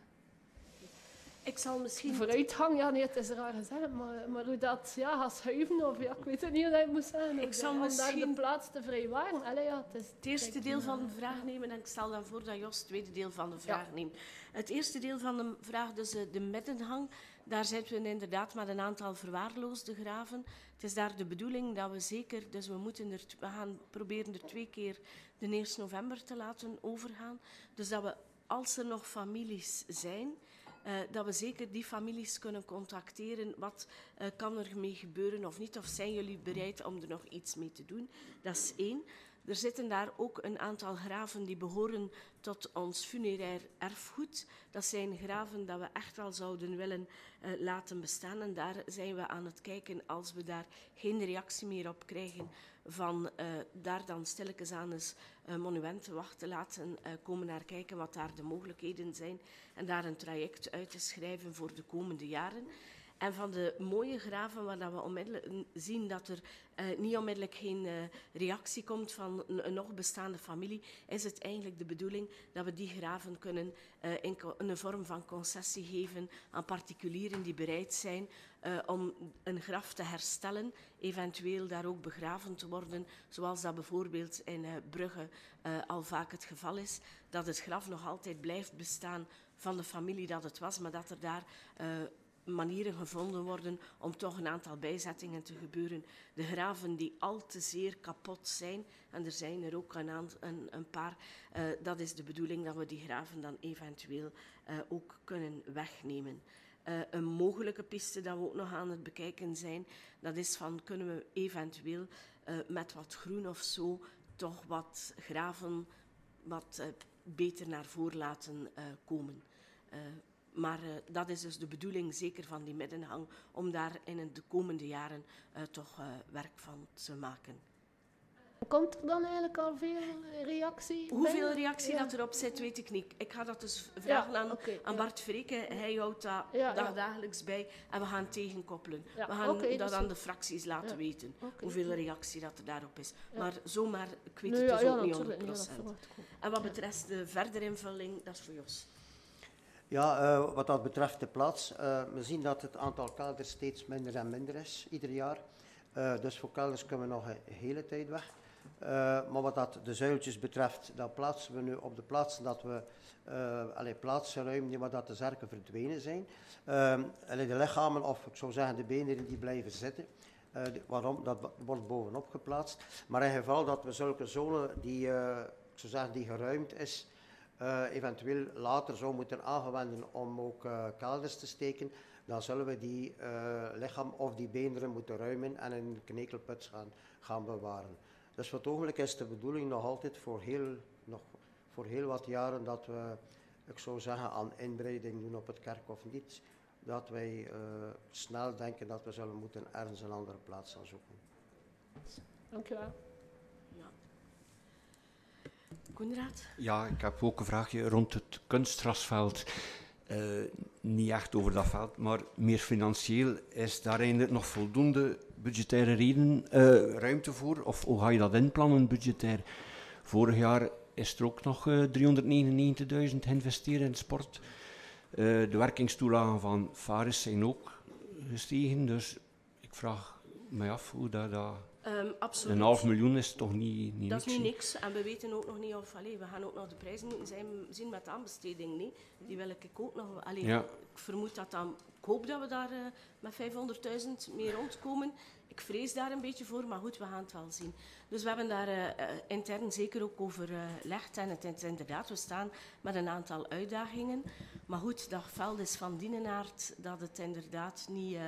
Ik zal misschien... De vooruitgang, ja, nee, het is raar gezegd, maar, maar hoe dat ja, gaat schuiven, of ja, ik weet het niet hoe dat moet zeggen. Ik zal om misschien... daar de plaats te vrijwaren. Allee, ja, het, is, het eerste deel van de vraag nemen en ik stel dan voor dat Jos het tweede deel van de vraag ja. neemt. Het eerste deel van de vraag, dus de middenhang, daar zitten we inderdaad met een aantal verwaarloosde graven. Het is daar de bedoeling dat we zeker, dus we, moeten er, we gaan proberen er twee keer de eerste november te laten overgaan. Dus dat we, als er nog families zijn... uh, dat we zeker die families kunnen contacteren. Wat uh, kan er mee gebeuren of niet? Of zijn jullie bereid om er nog iets mee te doen? Dat is één. Er zitten daar ook een aantal graven die behoren tot ons funerair erfgoed. Dat zijn graven dat we echt wel zouden willen uh, laten bestaan. En daar zijn we aan het kijken als we daar geen reactie meer op krijgen van uh, daar dan stilletjes aan eens uh, monumentenwacht te laten uh, komen naar kijken wat daar de mogelijkheden zijn en daar een traject uit te schrijven voor de komende jaren. En van de mooie graven waar dat we onmiddellijk zien dat er uh, niet onmiddellijk geen uh, reactie komt van een, een nog bestaande familie, is het eigenlijk de bedoeling dat we die graven kunnen uh, in, in een vorm van concessie geven aan particulieren die bereid zijn uh, om een graf te herstellen, eventueel daar ook begraven te worden, zoals dat bijvoorbeeld in uh, Brugge uh, al vaak het geval is, dat het graf nog altijd blijft bestaan van de familie dat het was, maar dat er daar uh, manieren gevonden worden om toch een aantal bijzettingen te gebeuren. De graven die al te zeer kapot zijn, en er zijn er ook een, aant- een, een paar, uh, dat is de bedoeling dat we die graven dan eventueel uh, ook kunnen wegnemen. Uh, een mogelijke piste dat we ook nog aan het bekijken zijn, dat is van kunnen we eventueel uh, met wat groen of zo toch wat graven wat uh, beter naar voren laten uh, komen. Uh, Maar uh, dat is dus de bedoeling, zeker van die middenhang, om daar in de komende jaren uh, toch uh, werk van te maken. Komt er dan eigenlijk al veel reactie? Hoeveel bij? reactie Ja. dat erop zit, weet ik niet. Ik ga dat dus vragen Ja, aan, okay, aan ja. Bart Vreken. Hij houdt dat Ja, dag ja. dagelijks bij en we gaan tegenkoppelen. Ja, We gaan okay, dat dat is aan goed. de fracties laten Ja. weten, Okay, hoeveel goed. reactie dat er daarop is. Ja. Maar zomaar, ik weet Nee, het ja, dus ja, ook niet natuurlijk honderd niet, ja, dat procent. verwacht ik ook. En wat Ja. betreft de verdere invulling, dat is voor Jos. Ja, uh, wat dat betreft de plaats. Uh, we zien dat het aantal kelders steeds minder en minder is, ieder jaar. Uh, dus voor kelders kunnen we nog een hele tijd weg. Uh, maar wat dat de zuiltjes betreft, dan plaatsen we nu op de plaatsen dat we uh, allee, plaatsen ruimen die waar dat de zerken verdwenen zijn. Uh, allee, de lichamen, of ik zou zeggen de beenderen, die blijven zitten. Uh, de, waarom? Dat wordt bovenop geplaatst. Maar in geval dat we zulke zone die, uh, ik zou zeggen, die geruimd is, Uh, eventueel later zou moeten aangewenden om ook uh, kelders te steken, dan zullen we die uh, lichaam of die beenderen moeten ruimen en in een knekelput gaan, gaan bewaren. Dus voor het ogenblik is de bedoeling nog altijd voor heel, nog voor heel wat jaren dat we, ik zou zeggen, aan inbreiding doen op het kerkhof niet. Dat wij uh, snel denken dat we zullen moeten ergens een andere plaats gaan zoeken. Dank je wel. Koenraad? Ja, ik heb ook een vraagje rond het kunstgrasveld. Uh, niet echt over dat veld, maar meer financieel. Is daar eigenlijk nog voldoende budgettaire reden, uh, ruimte voor? Of hoe ga je dat inplannen, budgetair? Vorig jaar is er ook nog uh, driehonderdnegenennegentigduizend geïnvesteerd in sport. Uh, de werkingstoelagen van Faris zijn ook gestegen, dus ik vraag me af hoe dat... dat Um, absoluut. Een half miljoen is toch niet, niet dat niks? is niet niks. En we weten ook nog niet of... Allee, we gaan ook nog de prijzen moeten zijn, zien met de aanbesteding. Nee. Die wil ik ook nog... Allee, Ja. Ik vermoed dat dan... Ik hoop dat we daar uh, met vijfhonderdduizend mee rondkomen. Ik vrees daar een beetje voor, maar goed, we gaan het wel zien. Dus we hebben daar uh, uh, intern zeker ook overlegd. Uh, en het is inderdaad, we staan met een aantal uitdagingen. Maar goed, dat veld is van die aard dat het inderdaad niet... Uh,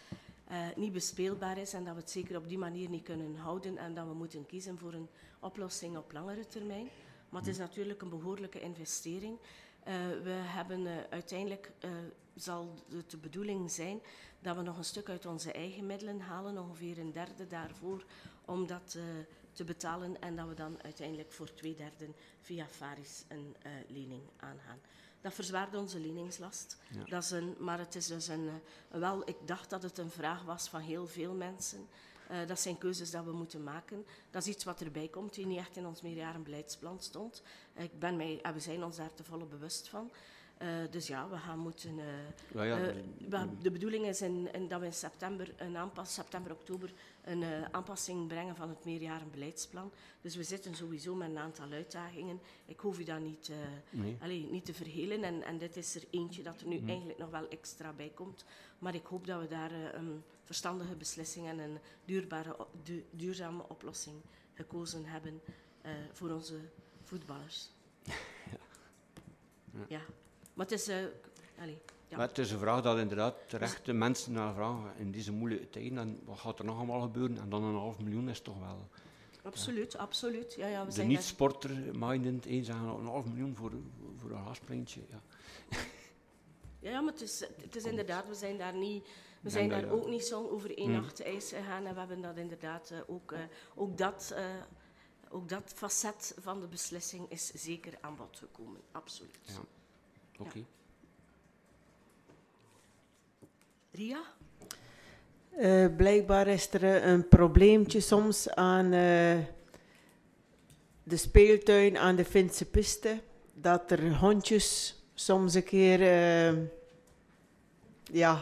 Uh, niet bespeelbaar is en dat we het zeker op die manier niet kunnen houden en dat we moeten kiezen voor een oplossing op langere termijn. Maar het is natuurlijk een behoorlijke investering. Uh, we hebben uh, uiteindelijk, uh, zal het de bedoeling zijn dat we nog een stuk uit onze eigen middelen halen, ongeveer een derde daarvoor, om dat uh, te betalen en dat we dan uiteindelijk voor twee derden via Faris een uh, lening aangaan. Dat verzwaart onze leningslast. Ja. Dat is een, maar het is dus een, uh, wel, ik dacht dat het een vraag was van heel veel mensen. Uh, dat zijn keuzes die we moeten maken. Dat is iets wat erbij komt, die niet echt in ons meerjarenbeleidsplan stond. Uh, ik ben mij, en we zijn ons daar te volle bewust van. Uh, dus ja, we gaan moeten... Uh, ja, ja, uh, de, we, de bedoeling is in, in dat we in september, een aanpas, september, oktober een uh, aanpassing brengen van het meerjarenbeleidsplan. Dus we zitten sowieso met een aantal uitdagingen. Ik hoef u dat niet, uh, nee. allez, niet te verhelen. En, en dit is er eentje dat er nu mm. eigenlijk nog wel extra bij komt. Maar ik hoop dat we daar uh, een verstandige beslissing en een duurbare, du, duurzame oplossing gekozen hebben uh, voor onze voetballers. ja. Ja. Maar het is... Uh, allez, ja. Maar het is een vraag dat inderdaad terecht de mensen naar vragen in deze moeilijke tijden. En wat gaat er nog allemaal gebeuren? En dan een half miljoen is toch wel... Absoluut, ja. absoluut. Ja, ja, we de zijn niet-sporter mag je in het een zeggen, een half miljoen voor, voor een gasplintje. Ja. Ja, ja, maar het is, het is inderdaad, we zijn daar, niet, we zijn dat, daar ja. ook niet zo over één Hmm. nacht ijs gegaan. En we hebben dat inderdaad uh, ook, uh, ook, dat, uh, ook dat facet van de beslissing is zeker aan bod gekomen. Absoluut. Ja. Oké. Okay. Ja. Ria? Uh, blijkbaar is er uh, een probleempje soms aan uh, de speeltuin aan de Finse piste. Dat er hondjes soms een keer... Uh, ja...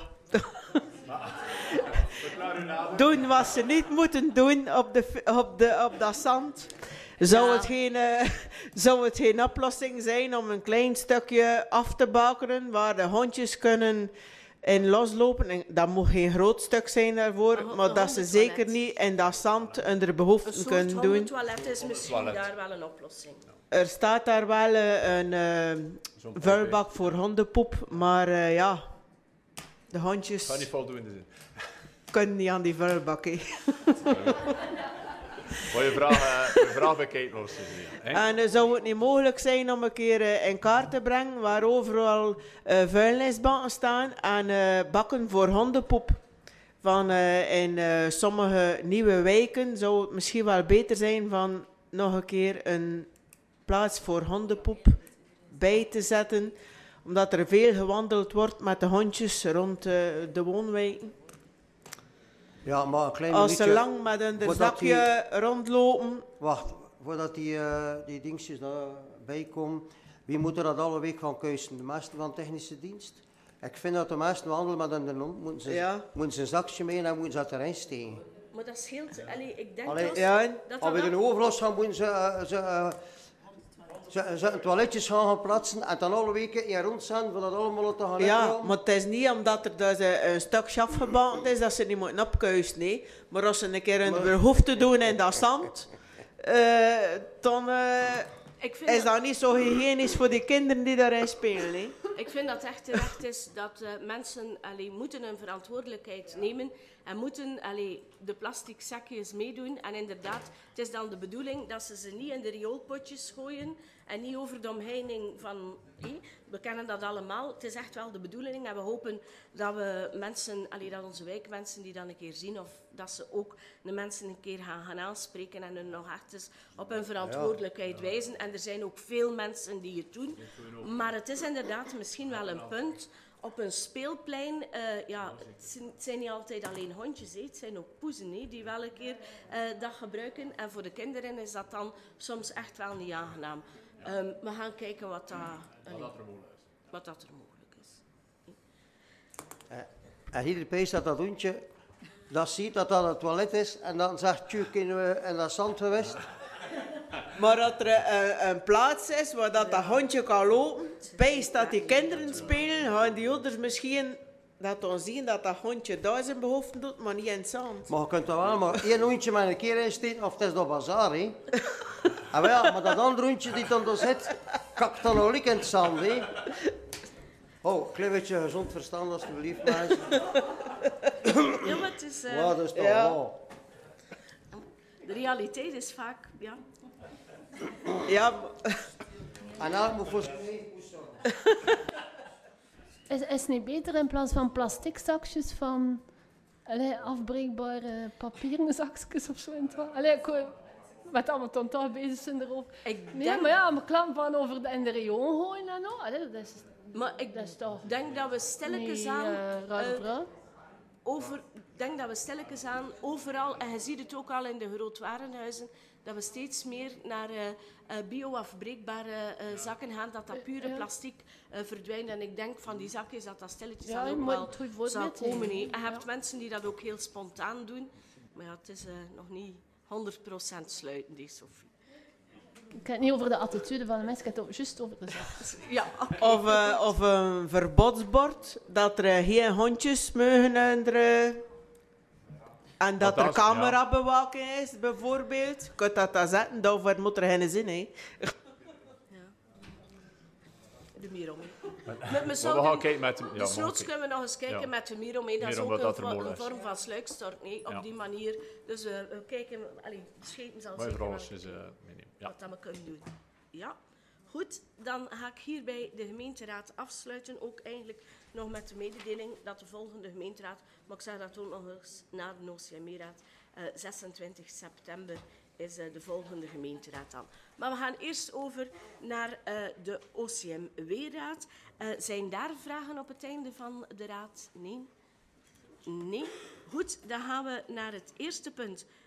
doen wat ze niet moeten doen op, de, op, de, op dat zand. Zou, ja. het geen, uh, zou het geen oplossing zijn om een klein stukje af te bakeren waar de hondjes kunnen in loslopen? En dat moet geen groot stuk zijn daarvoor, een, maar een dat ze zeker niet in dat zand onder behoeften kunnen doen. Een toilet is misschien toilet. Daar wel een oplossing. Er staat daar wel uh, een uh, vuilbak voor hondenpoep, maar uh, ja, de hondjes... Kan niet voldoende zijn. Kunnen niet aan die vuilbak. Voor je vraag, uh, je vraag bekijken los te zien. En uh, zou het niet mogelijk zijn om een keer uh, in kaart te brengen waar overal uh, vuilnisbakken staan en uh, bakken voor hondenpoep? Van, uh, in uh, sommige nieuwe wijken zou het misschien wel beter zijn van nog een keer een plaats voor hondenpoep bij te zetten, omdat er veel gewandeld wordt met de hondjes rond uh, de woonwijken. Ja, maar een klein Als minuutje, ze lang met een zakje die, rondlopen... Wacht, voordat die, uh, die dingetjes erbij komen, wie moet er dat alle week gaan kuisen? De meesten van de technische dienst? Ik vind dat de meesten wandelen met een hond, moeten ze, ja. moeten ze een zakje mee en dan moeten ze dat erin steken. Maar dat scheelt, allee, ik denk allee, dat... Ja, dat als we de overlast gaan, moeten ze... Uh, ze uh, Ze, ze toiletjes gaan, gaan plaatsen en dan alle weken in rond zijn voor dat allemaal te gaan Ja, uitkomen. maar het is niet omdat er dus een, een stukje afgebouwd is dat ze niet moeten opkuisen, nee. Maar als ze een keer een maar... behoefte doen in dat zand, uh, dan uh, is dat, dat niet zo hygiënisch voor die kinderen die daarin spelen. Nee. Ik vind dat het echt terecht is dat uh, mensen allee, moeten een verantwoordelijkheid nemen en moeten allee, de plastic zakjes meedoen. En inderdaad, het is dan de bedoeling dat ze ze niet in de rioolpotjes gooien en niet over de omheining van... Hé, we kennen dat allemaal. Het is echt wel de bedoeling en we hopen dat we mensen, allee, dat onze wijkmensen die dan een keer zien of dat ze ook de mensen een keer gaan, gaan aanspreken en hun nog echt eens op hun verantwoordelijkheid ja. wijzen. En er zijn ook veel mensen die het doen. Maar het is inderdaad misschien wel een punt op een speelplein. Uh, ja, het zijn niet altijd alleen hondjes, he. Het zijn ook poezen he, die wel een keer uh, dat gebruiken. En voor de kinderen is dat dan soms echt wel niet aangenaam. Um, we gaan kijken wat, dat, uh, wat, dat er mogelijk is. wat dat er mogelijk is. Uh, en iedere pees dat dat hondje dat ziet dat dat het toilet is en dan zegt tjuk in, uh, in dat zand geweest. Maar dat er uh, een plaats is waar dat, dat hondje kan lopen, pees dat die kinderen spelen, gaan die ouders misschien dat ons zien dat dat hondje daar zijn behoeften doet, maar niet in het zand. Maar je kunt dat wel maar één hondje met een keer insteken, of het is dat bazaar, hè. En ja, maar dat andere hondje die dan daar zit, kakt dan ook in het zand, hè. Oh, een klein beetje gezond verstand, alsjeblieft, mensen. Ja, maar het is... Uh, ja, dat is toch ja. wow. De realiteit is vaak, ja... Ja, maar... En dan moet voor... Is, is het niet beter in plaats van plastic zakjes van allee, afbreekbare papieren zakjes of zo? Allee, ik met allemaal dan toch bezig zijn erover. Ik nee, denk... maar ja, mijn klant van over de, in de riool gooien en zo. Allee, dat is, maar ik dat is toch denk dat we stilletjes aan... Uh, uh, over, denk dat we stilletjes aan overal, en je ziet het ook al in de grootwarenhuizen, dat we steeds meer naar uh, uh, bio-afbreekbare uh, zakken gaan, dat dat pure ja. plastic uh, verdwijnt. En ik denk van die zakjes dat dat stilletjes ja, dan ook wel zou komen. En je ja. hebt mensen die dat ook heel spontaan doen. Maar ja, het is uh, nog niet honderd procent sluitend, die Sophie. Ik heb het niet over de attitude van de mensen, ik heb het juist over de zaken. Ja, okay. Of, uh, of een verbodsbord, dat er uh, geen hondjes mogen er... Uh, en dat er camerabewaking ja. is, bijvoorbeeld. Je kunt dat dan zetten, daarvoor moet er geen zin in. Ja. de Miro mee. Maar- We, maar we we zouden, gaan kijken met de- ja, we de gaan sloots kijken. kunnen we nog eens kijken Ja. met de Miro mee. Dat Meer is ook omdat een, dat er vo- mooi een is. vorm van sluikstort, nee, op Ja. die manier. Dus we, we kijken, allee, de schepen zal Maar zeker voor wel ons is, eh, meenemen. Ja. wat dat we kunnen doen. Ja, goed. Dan ga ik hierbij de gemeenteraad afsluiten. Ook eigenlijk nog met de mededeling dat de volgende gemeenteraad, maar ik zeg dat ook nog eens na de O C M E-raad, eh, zesentwintig september is eh, de volgende gemeenteraad dan. Maar we gaan eerst over naar eh, de O C M W-raad. Eh, zijn daar vragen op het einde van de raad? Nee? Nee. Goed, dan gaan we naar het eerste punt